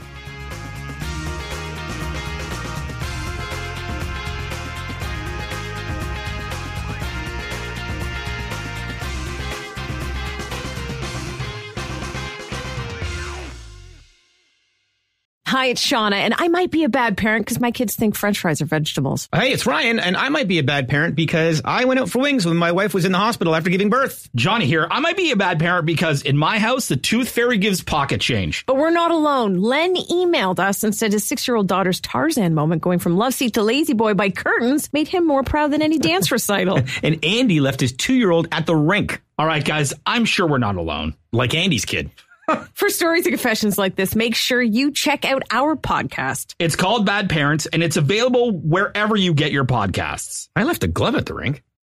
Hi, it's Shauna, and I might be a bad parent because my kids think French fries are vegetables. Hey, it's Ryan, and I might be a bad parent because I went out for wings when my wife was in the hospital after giving birth. Johnny here. I might be a bad parent because in my house, the tooth fairy gives pocket change. But we're not alone. Len emailed us and said his 6-year-old daughter's Tarzan moment going from love seat to lazy boy by curtains made him more proud than any dance recital. And Andy left his 2-year-old at the rink. All right, guys, I'm sure we're not alone. Like Andy's kid. For stories and confessions like this, make sure you check out our podcast. It's called Bad Parents, and it's available wherever you get your podcasts. I left a glove at the rink.